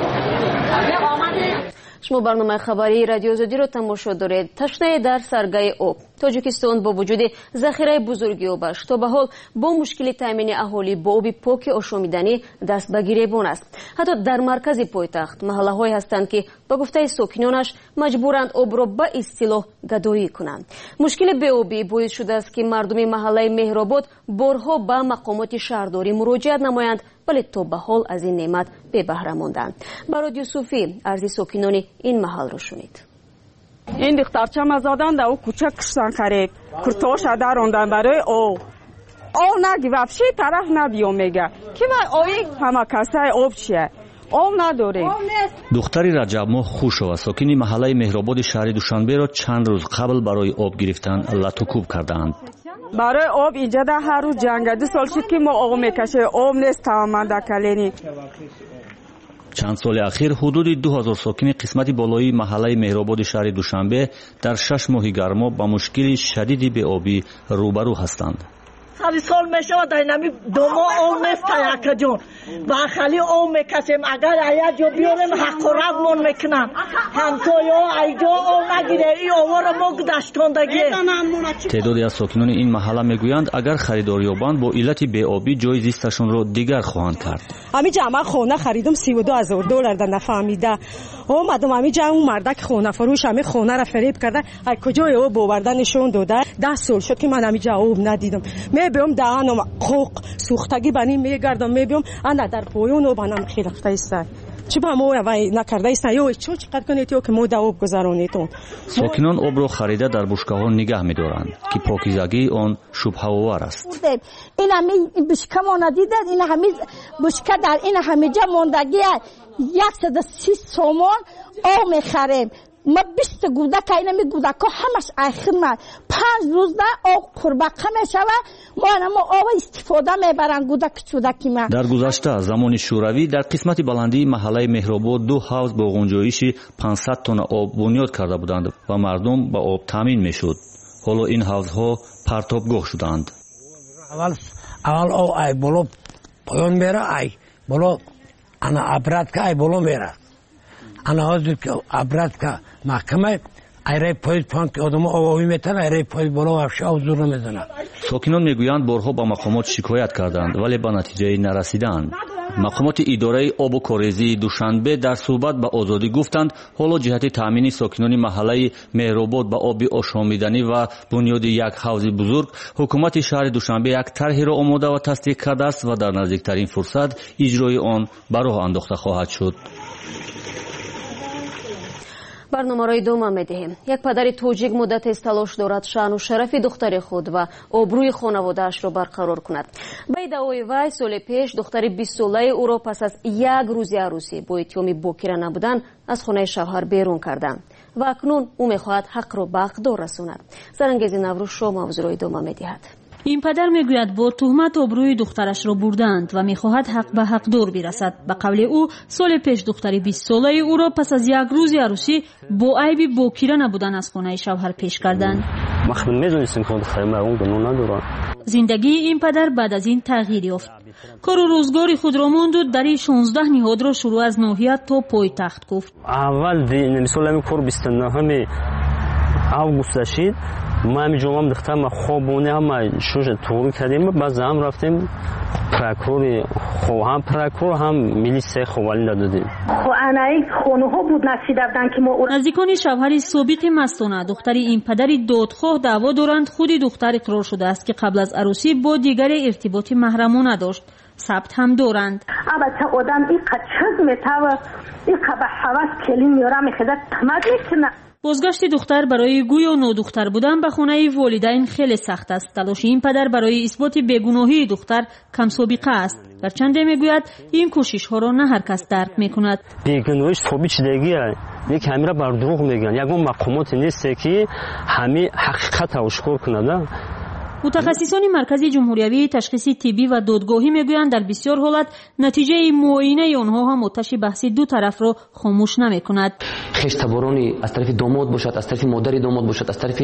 شما برنامه خبری رادیو آزادی رو تماشا دارید. تشنه در سرگاه آب. تاجیکستان با وجود ذخیره بزرگی آبش تا به حال با مشکل تامین اهالی با آب پاک آشامیدنی دست به گریبان است. حتی در مرکز پایتخت محله های هستند که با گفته ساکنانش مجبورند آب را به اصطلاح گدایی کنند. مشکل بی آبی باعث شده است که مردم محله مهرآباد بارها به مقامات شهرداری مراجعت نمایند، ولی تا به حال از این نعمت بی بهره ماندند. برای یوسفی عرض ساکنان این محل را شنید. این دخترچه مزادان در او کوچه کشتن خرید کرتاش داروندن برای او او نگی وفشی طرف نبیو میگه که من اوی همه کسه آب چیه آب نداره. دختری رجب ماه خوش و ساکنی محله مهرآباد شهر دوشنبه را چند روز قبل برای آب گرفتن لطوکوب کردند. برای آب اینجا در هر روز جنگ دو سال شد که ما آب میکشه آب نیست تمام در کلینی. چند سال اخیر حدود دو هزار ساکن قسمت بالایی محله مهرآباد شهر دوشنبه در شش ماه گرما با مشکل شدیدی به آبی روبرو هستند. هر سال میشه و در نمی دو ماه آب نیست یک جون و خالی آب میکشیم. اگر ایا جو بیاریم حق و رگمون میکنن هم تو یا ایجا آب نگیره این آوار ما گذشتاندگی. تعدادی از ساکنان این محله میگویند اگر خریدار یابند با علت بی‌آبی جای زیستشون را دیگر خواهند کرد. امی جمع خونه خریدم سی و دو هزار دلار در نفهمیده. اومدم امی جمع اون مردک خونه فروش امی خونه را فریب کرده. از کجای آب آوردنشون داده؟ ده سال شد که من امی جا آب ندیدم. می میبیم دهانم خوک سوختگی بنی میگردم میبیم انا در پایون و بنام خیرفته است چی با ما وای نکرده است یا چه چقدر کنید که مو داوب گذرونیتون ساکنان آب را خریده در بشکه‌ها نگاه می‌دارند که پاکیزگی آن شبه‌آور است. این همه بشکه ماندیده این همه بشکه در این همه جا ماندگی صد و سی سومان آب می‌خریم ما بیست گودک اینا می گودک ها همش آخر ما پنج روز نه آب قربقه میشوه ما ما آب استفاده میبرن گودک چودکی ما. در گذشته زمان شوروی در قسمت بلندی محله مهرآباد دو حوض با غنجایش پانصد تن آب بنیاد کرده بودند و مردم با آب تامین میشد. حالا این حوضها پرتابگاه شدند. اول اول آب ای بالا پایان میره ای بالا انا ابرد که ای بالا میره انا حاضر که ابرد که محکمه ایره پایز پان که آدم آوامی میتن ایره پایز بالا وفشه آب زور نمیزنه. ساکنان میگویند بارها با مقامات شکایت کردند ولی به نتیجه نرسیدند. مقامات اداره آب و کاریزی دوشنبه در صحبت به آزادی گفتند حالا جهت تامین ساکنان محله مهرآباد به آب آشامیدنی و بنیاد یک حوض بزرگ حکومت شهر دوشنبه یک طرحی را آماده و تصدیق کرده است و در نزدیکترین فرصت اجرای آن به راه انداخته خواهد شد. برنامه رای دوم میدهیم. یک پدر توجیک مدت است تلاش دارد شأن و شرف دختر خود و آبروی خانواده‌اش را برقرار کند. به ادعای وی سال پیش دختر بیست ساله او را پس از یک روز عروسی با اتهام باکره نبودن از خانه شوهر بیرون کردند و اکنون او میخواهد حق را به حقدار رساند. زرنگیز نوروز شما موضوع رای دوم میدهد. این پدر میگوید با تهمت آبروی دخترش را بردند و میخواهد حق به حقدار برسد. به قول او سال پیش دختر بیست ساله او را پس از یک روز عروسی با عیب باکره نبودن از خانه شوهر پیش کردند. مخمن میدونستیم که دختر مرحوم گناه نداره. زندگی این پدر بعد از این تغییر یافت. کار و روزگاری خود را موند و در شانزده نهاد را شروع از ناحیت تا پایتخت گفت. اول دی مثلا همین کار بیست و نه август داشتید ما همین جمعه دختر ما خوابونه هم شوش توری کردیم بعد هم رفتیم پراکوری خو هم پراکور هم میلیسه خوالین دادیم. خو انایی خونه ها بود نصیب دادن که ما نزدیکان شوهر ثابت مستانه دختر این پدری دادخواه دعوا دارند خودی دختر اقرار شده است که قبل از عروسی با دیگر ارتباطی محرمانه داشت. ثبت هم دارند. البته آدم این قچز میتاوه این قبه حواس کلی میاره میخواد تمد میکنه. بازگشت دختر برای گوی و نودختر بودن به خانه والدین خیلی سخت است. تلاش این پدر برای اثبات بیگناهی دختر کم سابقه است. گرچه میگوید این کوشش ها را نه هر کس درک میکند. بیگناهیش ثابت شدگیه. یک همه را بر دروغ میگن. یگان مقامات نیست که همه حقیقت را آشکار کنند. متخصصان مرکز جمهوری تشخیص طبی و دادگاهی میگویند در بسیار حالت نتیجه معاینه آنها هم آتش بحث دو طرف را خاموش نمیکند. خشتبارانی از طرف داماد باشد، از طرف مادر داماد باشد، از طرف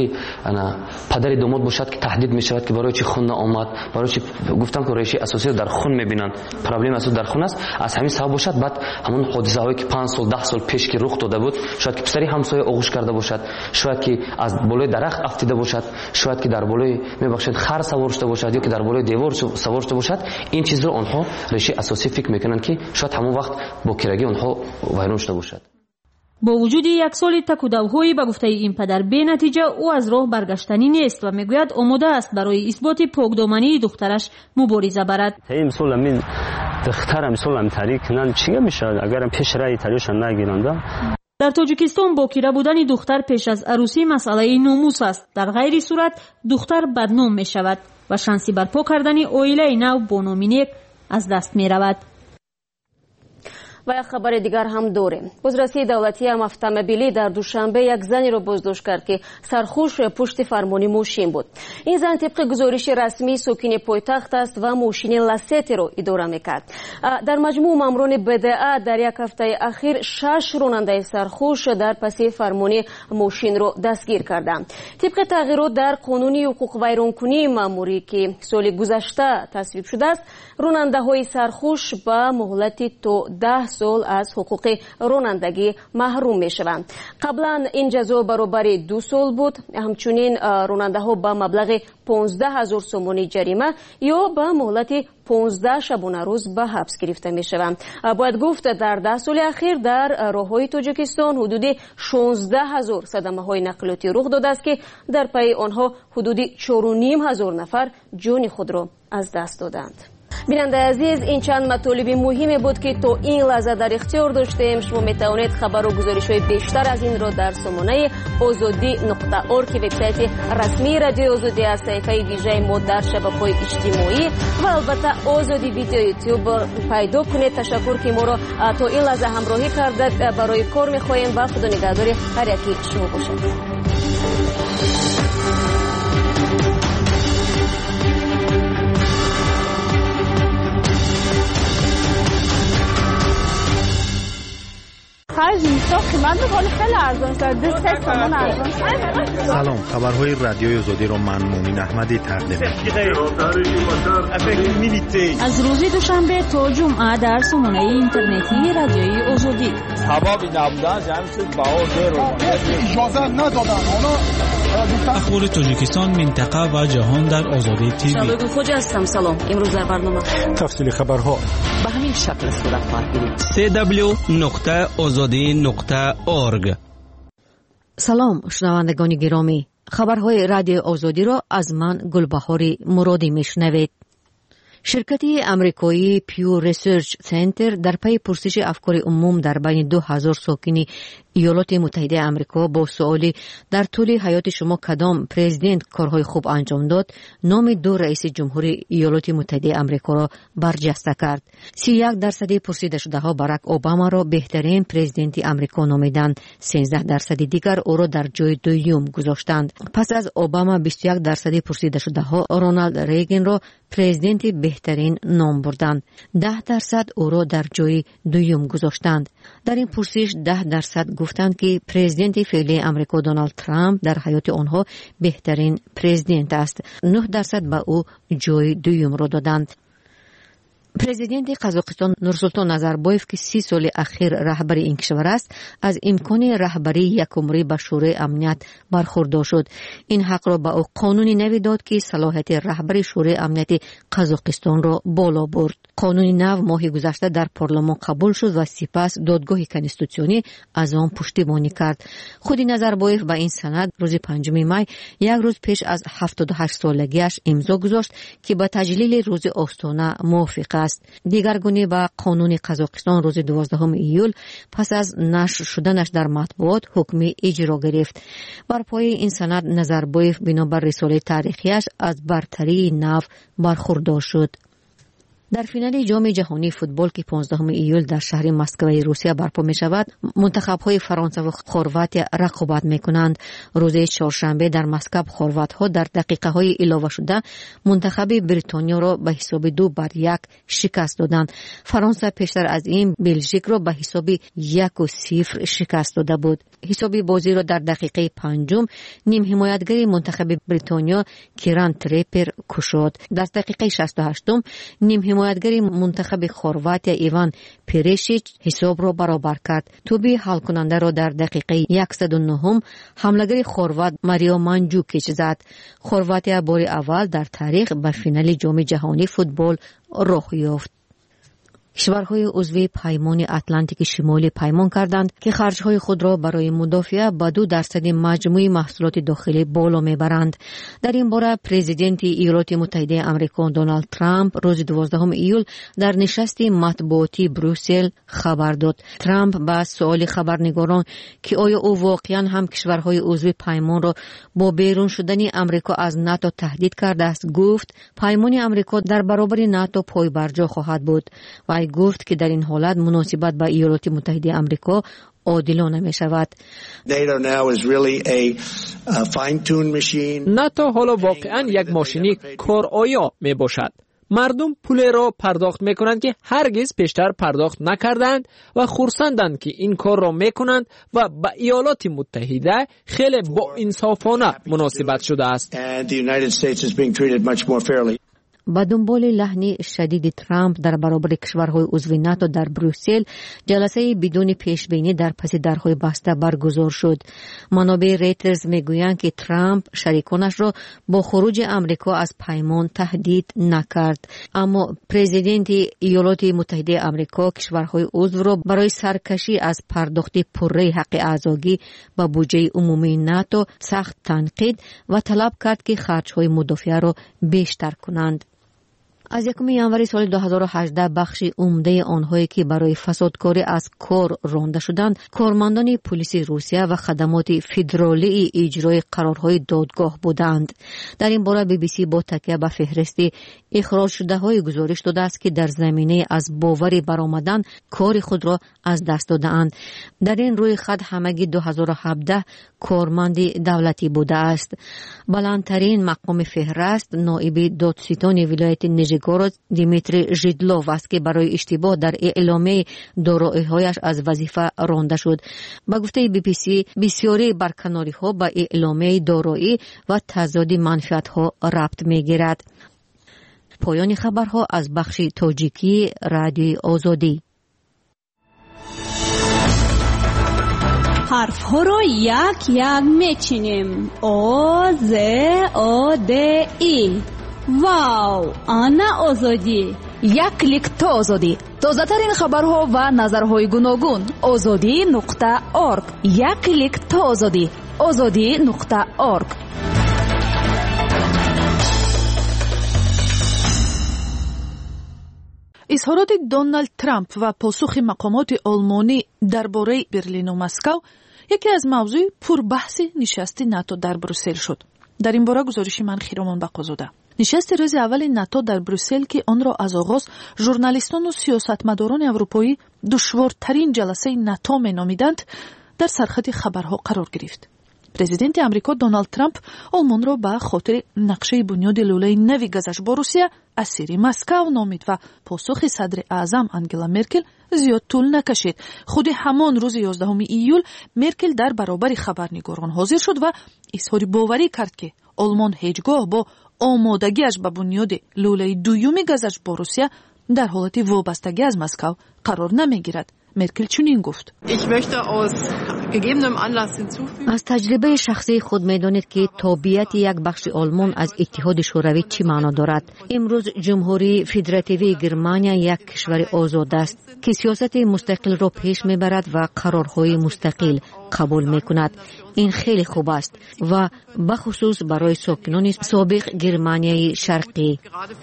پدر داماد باشد که تهدید میشود که برای چی خون آمد، برای چی گفتم که ریشه اساسی در خون میبینند. پرابلم اساس در خون است. از همین سبب باشد بعد همون حادثه هایی که پنج سال ده سال پیش که رخ داده بود شاید که پسری همسایه آغوش کرده باشد، شاید که از بالای درخت افتیده باشد، شاید که در بالای میبخشید خر سوار شده باشد یا که در بالای دیوار سوار شده باشد. این چیز رو آنها ریشه اساسی فکر میکنند که شاید همون وقت با کرگی آنها ویران شده باشد. با وجود یک سال تک و دوهایی به گفته این پدر به نتیجه او از راه برگشتنی نیست و میگوید آماده است برای اثبات پاکدامنی دخترش مبارزه برد. این سال من دخترم سالم تاریک کنن چی میشه اگر پیش رای تاریخش نگیرند. در تاجیکستان باکره بودن دختر پیش از عروسی مسئله ناموس است. در غیر صورت دختر بدنام می شود و شانسی برپا کردن عائله نو با نام نیک از دست می رود. و یک خبر دیگر هم داریم. بازرسی دولتی هم اتومبیلی در دوشنبه یک زنی را بازداشت کرد که سرخوش پشت فرمانی ماشین بود. این زن طبق گزارش رسمی ساکن پایتخت است و ماشین لاستی را اداره میکرد. در مجموع ماموران بدعه در یک هفته اخیر شش راننده سرخوش در پس فرمانی ماشین را دستگیر کردند. طبق تغییرات در قانون حقوق ویرانکنی ماموری که سال گذشته تصویب شده است، راننده های سرخوش با مهلت تا ده سال از حقوق رانندگی محروم می شوند. قبلا این جزا برابر دو سال بود. همچنین راننده ها به مبلغ پانزده هزار سومانی جریمه یا به مهلت پانزده شبانه روز به حبس گرفته می شوند. باید گفت در ده سال اخیر در راههای تاجیکستان حدود شانزده هزار صدمه های نقلیاتی رخ داده است که در پی آنها حدود چهار و نیم هزار نفر جان خود را از دست دادند. بیننده عزیز، این چند مطالب مهمی بود که تا این لحظه در اختیار داشتیم. شما می توانید خبر و گزارش های بیشتر از این را در سامانه آزادی نقطه اورگ که وبسایت رسمی رادیو آزادی از صفحه ویژه ما در شبکه‌های اجتماعی و البته آزادی ویدیو یوتیوب پیدا کنید. تشکر که ما را تا این لحظه همراهی کردید. برای کار می خواهیم و خدا نگهدار هر یکی شما باشد. سلام، خبرهای رادیوی آزادی را من مومن احمدی تقدیم می‌کنم. از روز دوشنبه تا جمعه در سامانه اینترنتی رادیوی آزادی. سبب نبودن جمعیت باور رو اجازه ندادن. اخبار تاجیکستان، منطقه و جهان در آزادی تیوی. شالوی خوج هستم. سلام. امروز در برنامه تفصیل خبرها به همین شکل صورت خواهد گرفت. سی دبلیو نقطه آزادی نقطه اورگ. سلام شنوندگان گرامی، خبرهای رادیو آزادی را از من گلبهاری مرادی میشنوید. شرکت امریکایی پیو ریسرچ سنتر در پی پرسش افکار عموم در بین دو هزار ساکن ایالات متحده آمریکا با سوالی در طول حیات شما کدام پرزیدنت کارهای خوب انجام داد، نام دو رئیس جمهوری ایالات متحده آمریکا را برجسته کرد. سی و یک درصد پرسیده شده ها باراک اوباما را بهترین پرزیدنت آمریکا نامیدند. سیزده درصد دیگر او را در جای دوم گذاشتند. پس از اوباما بیست و یک درصد پرسیده شده ها رونالد ریگن را پرزیدنت بهترین نام بردند. ده درصد او را در جای دوم گذاشتند. در این پرسش ده درصد گفتند که پرزیدنت فعلی آمریکا دونالد ترامپ در حیات آنها بهترین پرزیدنت است. نه درصد به او جای دوم را دادند. پرزیدنت قزاقستان نورسولطان نظربایف که سی سال اخیر رهبر این کشور است، از امکان رهبری یکمری به شورای امنیت برخوردار شد. این حق را به او قانونی نوی داد که صلاحیت رهبری شورای امنیت قزاقستان را بالا برد. قانونی نو ماه گذشته در پارلمان قبول شد و سپس دادگاه کنستیتوسیونی از آن پشتیبانی کرد. خود نظربایف به این سند روز پنجم می یک روز پیش از هفتاد و هشت سالگیش امضا گذاشت که با تجلیل روز آستانه موافق است. دیگرگونه به قانون قزاقستان روز دوازدهم ایول پس از نشر شدنش در مطبوعات حکم اجرا گرفت. بر پای این سند نظربایف بنابر رساله تاریخیش از برتری نو برخوردار شد. در فینال جام جهانی فوتبال که پانزدهم ایول در شهر مسکو روسیه برپا می شود، منتخب‌های فرانسه و خورواتیا رقابت می کنند. روز چهارشنبه در مسکو خوروات‌ها در دقیقه‌های علاوه شده منتخب بریتانیا را به حساب دو بر یک شکست دادند. فرانسه پیشتر از این بلژیک را به حساب یک و صفر شکست داده بود. حساب بازی را در دقیقه پنجم نیم حمایتگر منتخب بریتانیا کیران تریپر کشاد. در دقیقه شصت و هشتم نیم حمایتگر منتخب خورواتیا ایوان پریشیچ حساب را برابر کرد. توپی حل کننده را در دقیقه صد و نه حملهگر خوروات ماریو مانجوکیچ زد. خورواتیا بار اول در تاریخ به فینال جام جهانی فوتبال راه یافت. کشورهای عضو پیمان اتلانتیک شمالی پیمان کردند که خرجهای خود را برای مدافع به دو درصد مجموع محصولات داخلی بالا میبرند. در این باره پرزیدنت ایالات متحده آمریکا دونالد ترامپ روز دوازدهم ایول در نشست مطبوعاتی بروسل خبر داد. ترامپ با سؤال خبرنگاران که آیا او واقعا هم کشورهای عضو پیمان را با بیرون شدن آمریکا از ناتو تهدید کرده است، گفت پیمان آمریکا در برابر ناتو پایبرجا خواهد بود و گفت که در این حالت مناسبت با ایالات متحده آمریکا عادلانه می شود. ناتو حالا واقعا یک ماشینی کارآیا می باشد. مردم پول را پرداخت می کنند که هرگز پیشتر پرداخت نکردند و خرسندند که این کار را می کنند و با ایالات متحده خیلی با انصافانه مناسبت شده است. با دنبال لحن شدید ترامپ در برابر کشورهای عضو ناتو در بروکسل، جلسه بدون پیشبینی در پس درهای بسته برگزار شد. منابع ریترز میگویند که ترامپ شریکانش را با خروج امریکا از پیمان تهدید نکرد، اما پرزیدنت ایالات متحده آمریکا کشورهای عضو را برای سرکشی از پرداخت پره حق اعضایی به بودجه عمومی ناتو سخت تنقید و طلب کرد که خرج‌های مدافع را بیشتر کنند. از یکم ژانویه سال دو هزار و هجده بخش عمده آنهایی که برای فسادکاری از کار رانده شدند کارمندان پلیس روسیه و خدمات فدرالی اجرای قرارهای دادگاه بودند. در این باره بی بی سی با تکیه به فهرست اخراج شده های گزارش داده است که در زمینه از باوری برآمدن کار خود را از دست دادند. در این روی خط همگی دو هزار و هفده کارمند دولتی بوده است. بلندترین مقام فهرست نایب دادستان ولایت نیژگورود دیمیتری ژیدلوف است که برای اشتباه در اعلامیه دارایی‌هایش از وظیفه رانده شد. با گفته بی بی سی بسیاری برکناری‌ها با اعلامیه دارایی و تضاد منفعت‌ها ربط می‌گیرد. پایان خبرها از بخش تاجیکی رادیوی آزادی. حرف ها رو یک یک میچینیم. او ز او د ای. واو، آنا آزادی. یک کلیک تا آزادی. تازه ترین خبرها و نظرهای گوناگون. آزادی نقطه اورگ. یک کلیک تا آزادی. آزادی نقطه اورگ. اظهارات دونالد ترامپ و پاسخ مقامات آلمانی درباره برلین و مسکو یکی از موضوع پربحث نشست ناتو در بروسل شد. در این باره گزارش من خیرامان بقازاده. نشست روز اول ناتو در بروسل که آن را از آغاز ژورنالیستان و سیاستمداران اروپایی دشوارترین جلسه ناتو مینامیدند، در سرخط خبرها قرار گرفت. پرزیدنت امریکا دونالد ترامپ آلمان را به خاطر نقشه بنیاد لوله نوی گازش با روسیه اسیر مسکو نامید و پاسخ صدر اعظم انگلا مرکل زیاد طول نکشید. خود همان روز یازدهم ایول مرکل در برابر خبرنگاران حاضر شد و اظهار باوری کرد که آلمان هیچگاه با آمادگیش به بنیاد لوله دویومی گازش با روسیه در حالت وابستگی از مسکو قرار نمیگیرد. مرکل چنین گفت: از تجربه شخصی خود می‌دانید که تابعیت یک بخش آلمان از اتحاد شوروی چی معنا دارد. امروز جمهوری فدراتیوی گرمانیا یک کشور آزاد است که سیاست مستقل را پیش میبرد و قرارهای مستقل قبول میکند. این خیلی خوب است و بخصوص برای ساکنان سابق گرمانیای شرقی.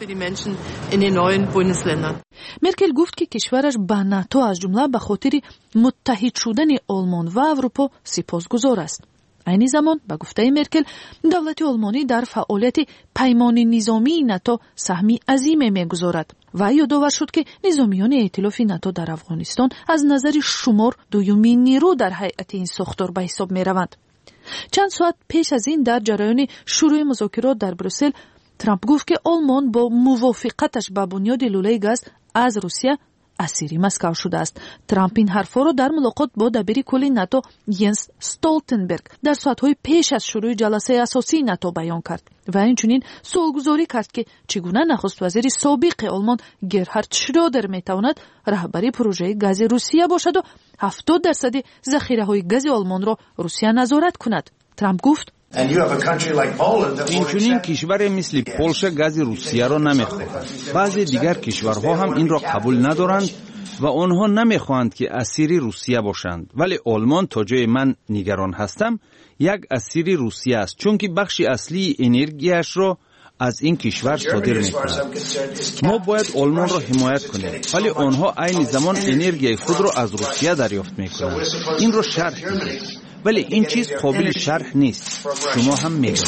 مرکل گفت که کشورش به ناتو از جمله به خاطر متحد شدن آلمان و اروپا سپاسگزار است. عین زمان به گفته مرکل دولت آلمانی در فعالیت پیمان نظامی ناتو سهمی عظیم میگذارد و یادآور شد که نظامیان ائتلاف ناتو در افغانستان از نظر شمار دومین نیرو در هیئت این ساختار به حساب میروند. چند ساعت پیش از این در جریان شروع مذاکرات در بروسل ترامپ گفت که آلمان با موافقتش به بنیاد لوله گاز از روسیه اسیر مسکو شده است. ترامپ این حرفا را در ملاقات با دبیر کل ناتو ینس استولتنبرگ در ساعت‌های پیش از شروع جلسه اساسی ناتو بیان کرد و اینچنین سوالگزاری کرد که چگونه نخست وزیر سابق آلمان گرهارد شرودر میتواند رهبری پروژه گاز روسیه باشد و هفتاد درصد ذخیره‌های گاز آلمان را روسیه نظارت کند. ترامپ گفت: اینچنین کشور مثل پولشا گاز روسیه را نمیخواهد. بعضی دیگر کشورها هم این را قبول ندارند و آنها نمیخواهند که اسیر روسیه باشند. ولی آلمان تا جای من نگران هستم یک اسیر روسیه است، چون که بخش اصلی انرژیش را از این کشور صادر می‌کند. ما باید آلمان را حمایت کنیم، ولی آنها عین زمان انرژی خود را از روسیه دریافت می‌کنند. این را شرح کنید. ولی این چیز قابل شرح نیست. شما هم می‌دانید.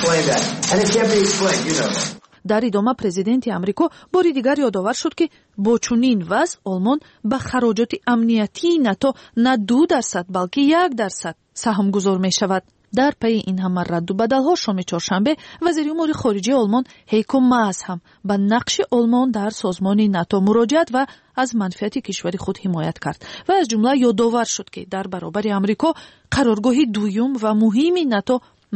در ادامه پرزیدنت امریکا باری دیگر یادآور شد که با چنین وضع آلمان به خراجات امنیتی ناتو نه دو درصد بلکه یک درصد سهم گذار می شود. در پی این همه رد و بدل‌ها شام چهارشنبه وزیر امور خارجه آلمان هیکو ماس هم به نقش آلمان در سازمان ناتو مراجعت و از منفعت کشور خود حمایت کرد و از جمله یادآور شد که در برابر امریکا قرارگاه دوم و مهمی ناتو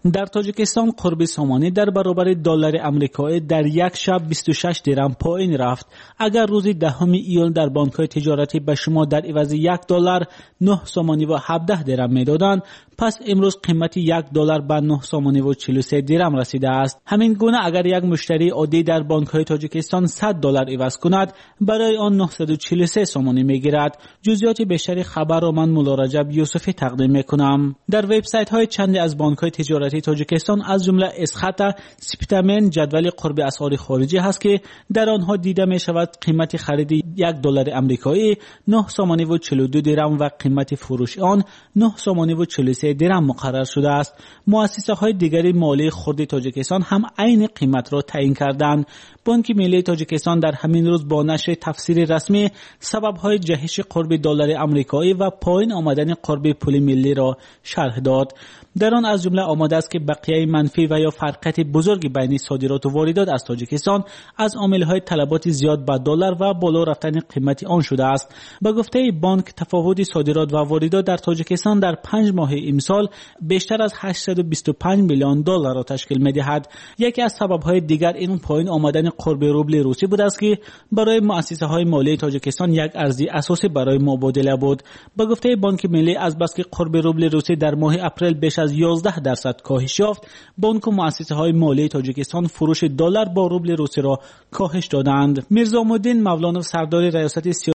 در تاجیکستان قرب سامانه در برابر دلار آمریکایی در یک شب بیست و شش درم پایین رفت. اگر روز دهم ایول در بانک‌های تجارتی به شما در عوض یک دلار نه سامانی و هفده درم میدادند، پس امروز قیمت یک دلار به نه سامانی و چهل و سه درم رسیده است. همین گونه اگر یک مشتری عادی در بانک‌های تاجیکستان صد دلار عوض کند، برای آن نهصد و چهل و سه سامانی میگیرد. جزئیات بیشتر خبر را من مولا رجب یوسفی تقدیم میکنم. در وبسایت‌های چند از بانک‌های تجارتی تاجیکستان از جمله اسخط سپتامن جدول قرب اسعار خارجی هست که در آنها دیده می شود قیمت خرید یک دلار آمریکایی نه سامانی و چهل و دو درم و قیمت فروش آن نه سامانی و چهل و سه درم مقرر شده است. مؤسسه های دیگری مالی خرد تاجیکستان هم عین قیمت را تعیین کردند. بانک ملی تاجیکستان در همین روز با نشر تفسیر رسمی سبب های جهش قرب دلار آمریکایی و پایین آمدن قرب پول ملی را شرح داد. در آن از جمله آمده است که بقیه منفی و یا فرقیت بزرگ بین صادرات و واردات از تاجیکستان از عامل‌های طلبات زیاد به دلار و بالا رفتن قیمت آن شده است. به گفته بانک تفاوت صادرات و واردات در تاجیکستان در پنج ماه امسال بیشتر از هشتصد و بیست و پنج میلیون دلار را تشکیل می‌دهد. یکی از سبب‌های دیگر این پایین آمدن قرب روبل روسی بود است که برای مؤسسه‌های مالی تاجیکستان یک ارزی اساسی برای مبادله بود. به گفته بانک ملی از بس که قرب روبل روسی در ماه اپریل بیش از یازده درصد کاهش یافت، بانک و مؤسسه‌های مالی تاجیکستان فروش دلار با روبل روسی را کاهش دادند. میرزا الدین مولانوف سردار ریاست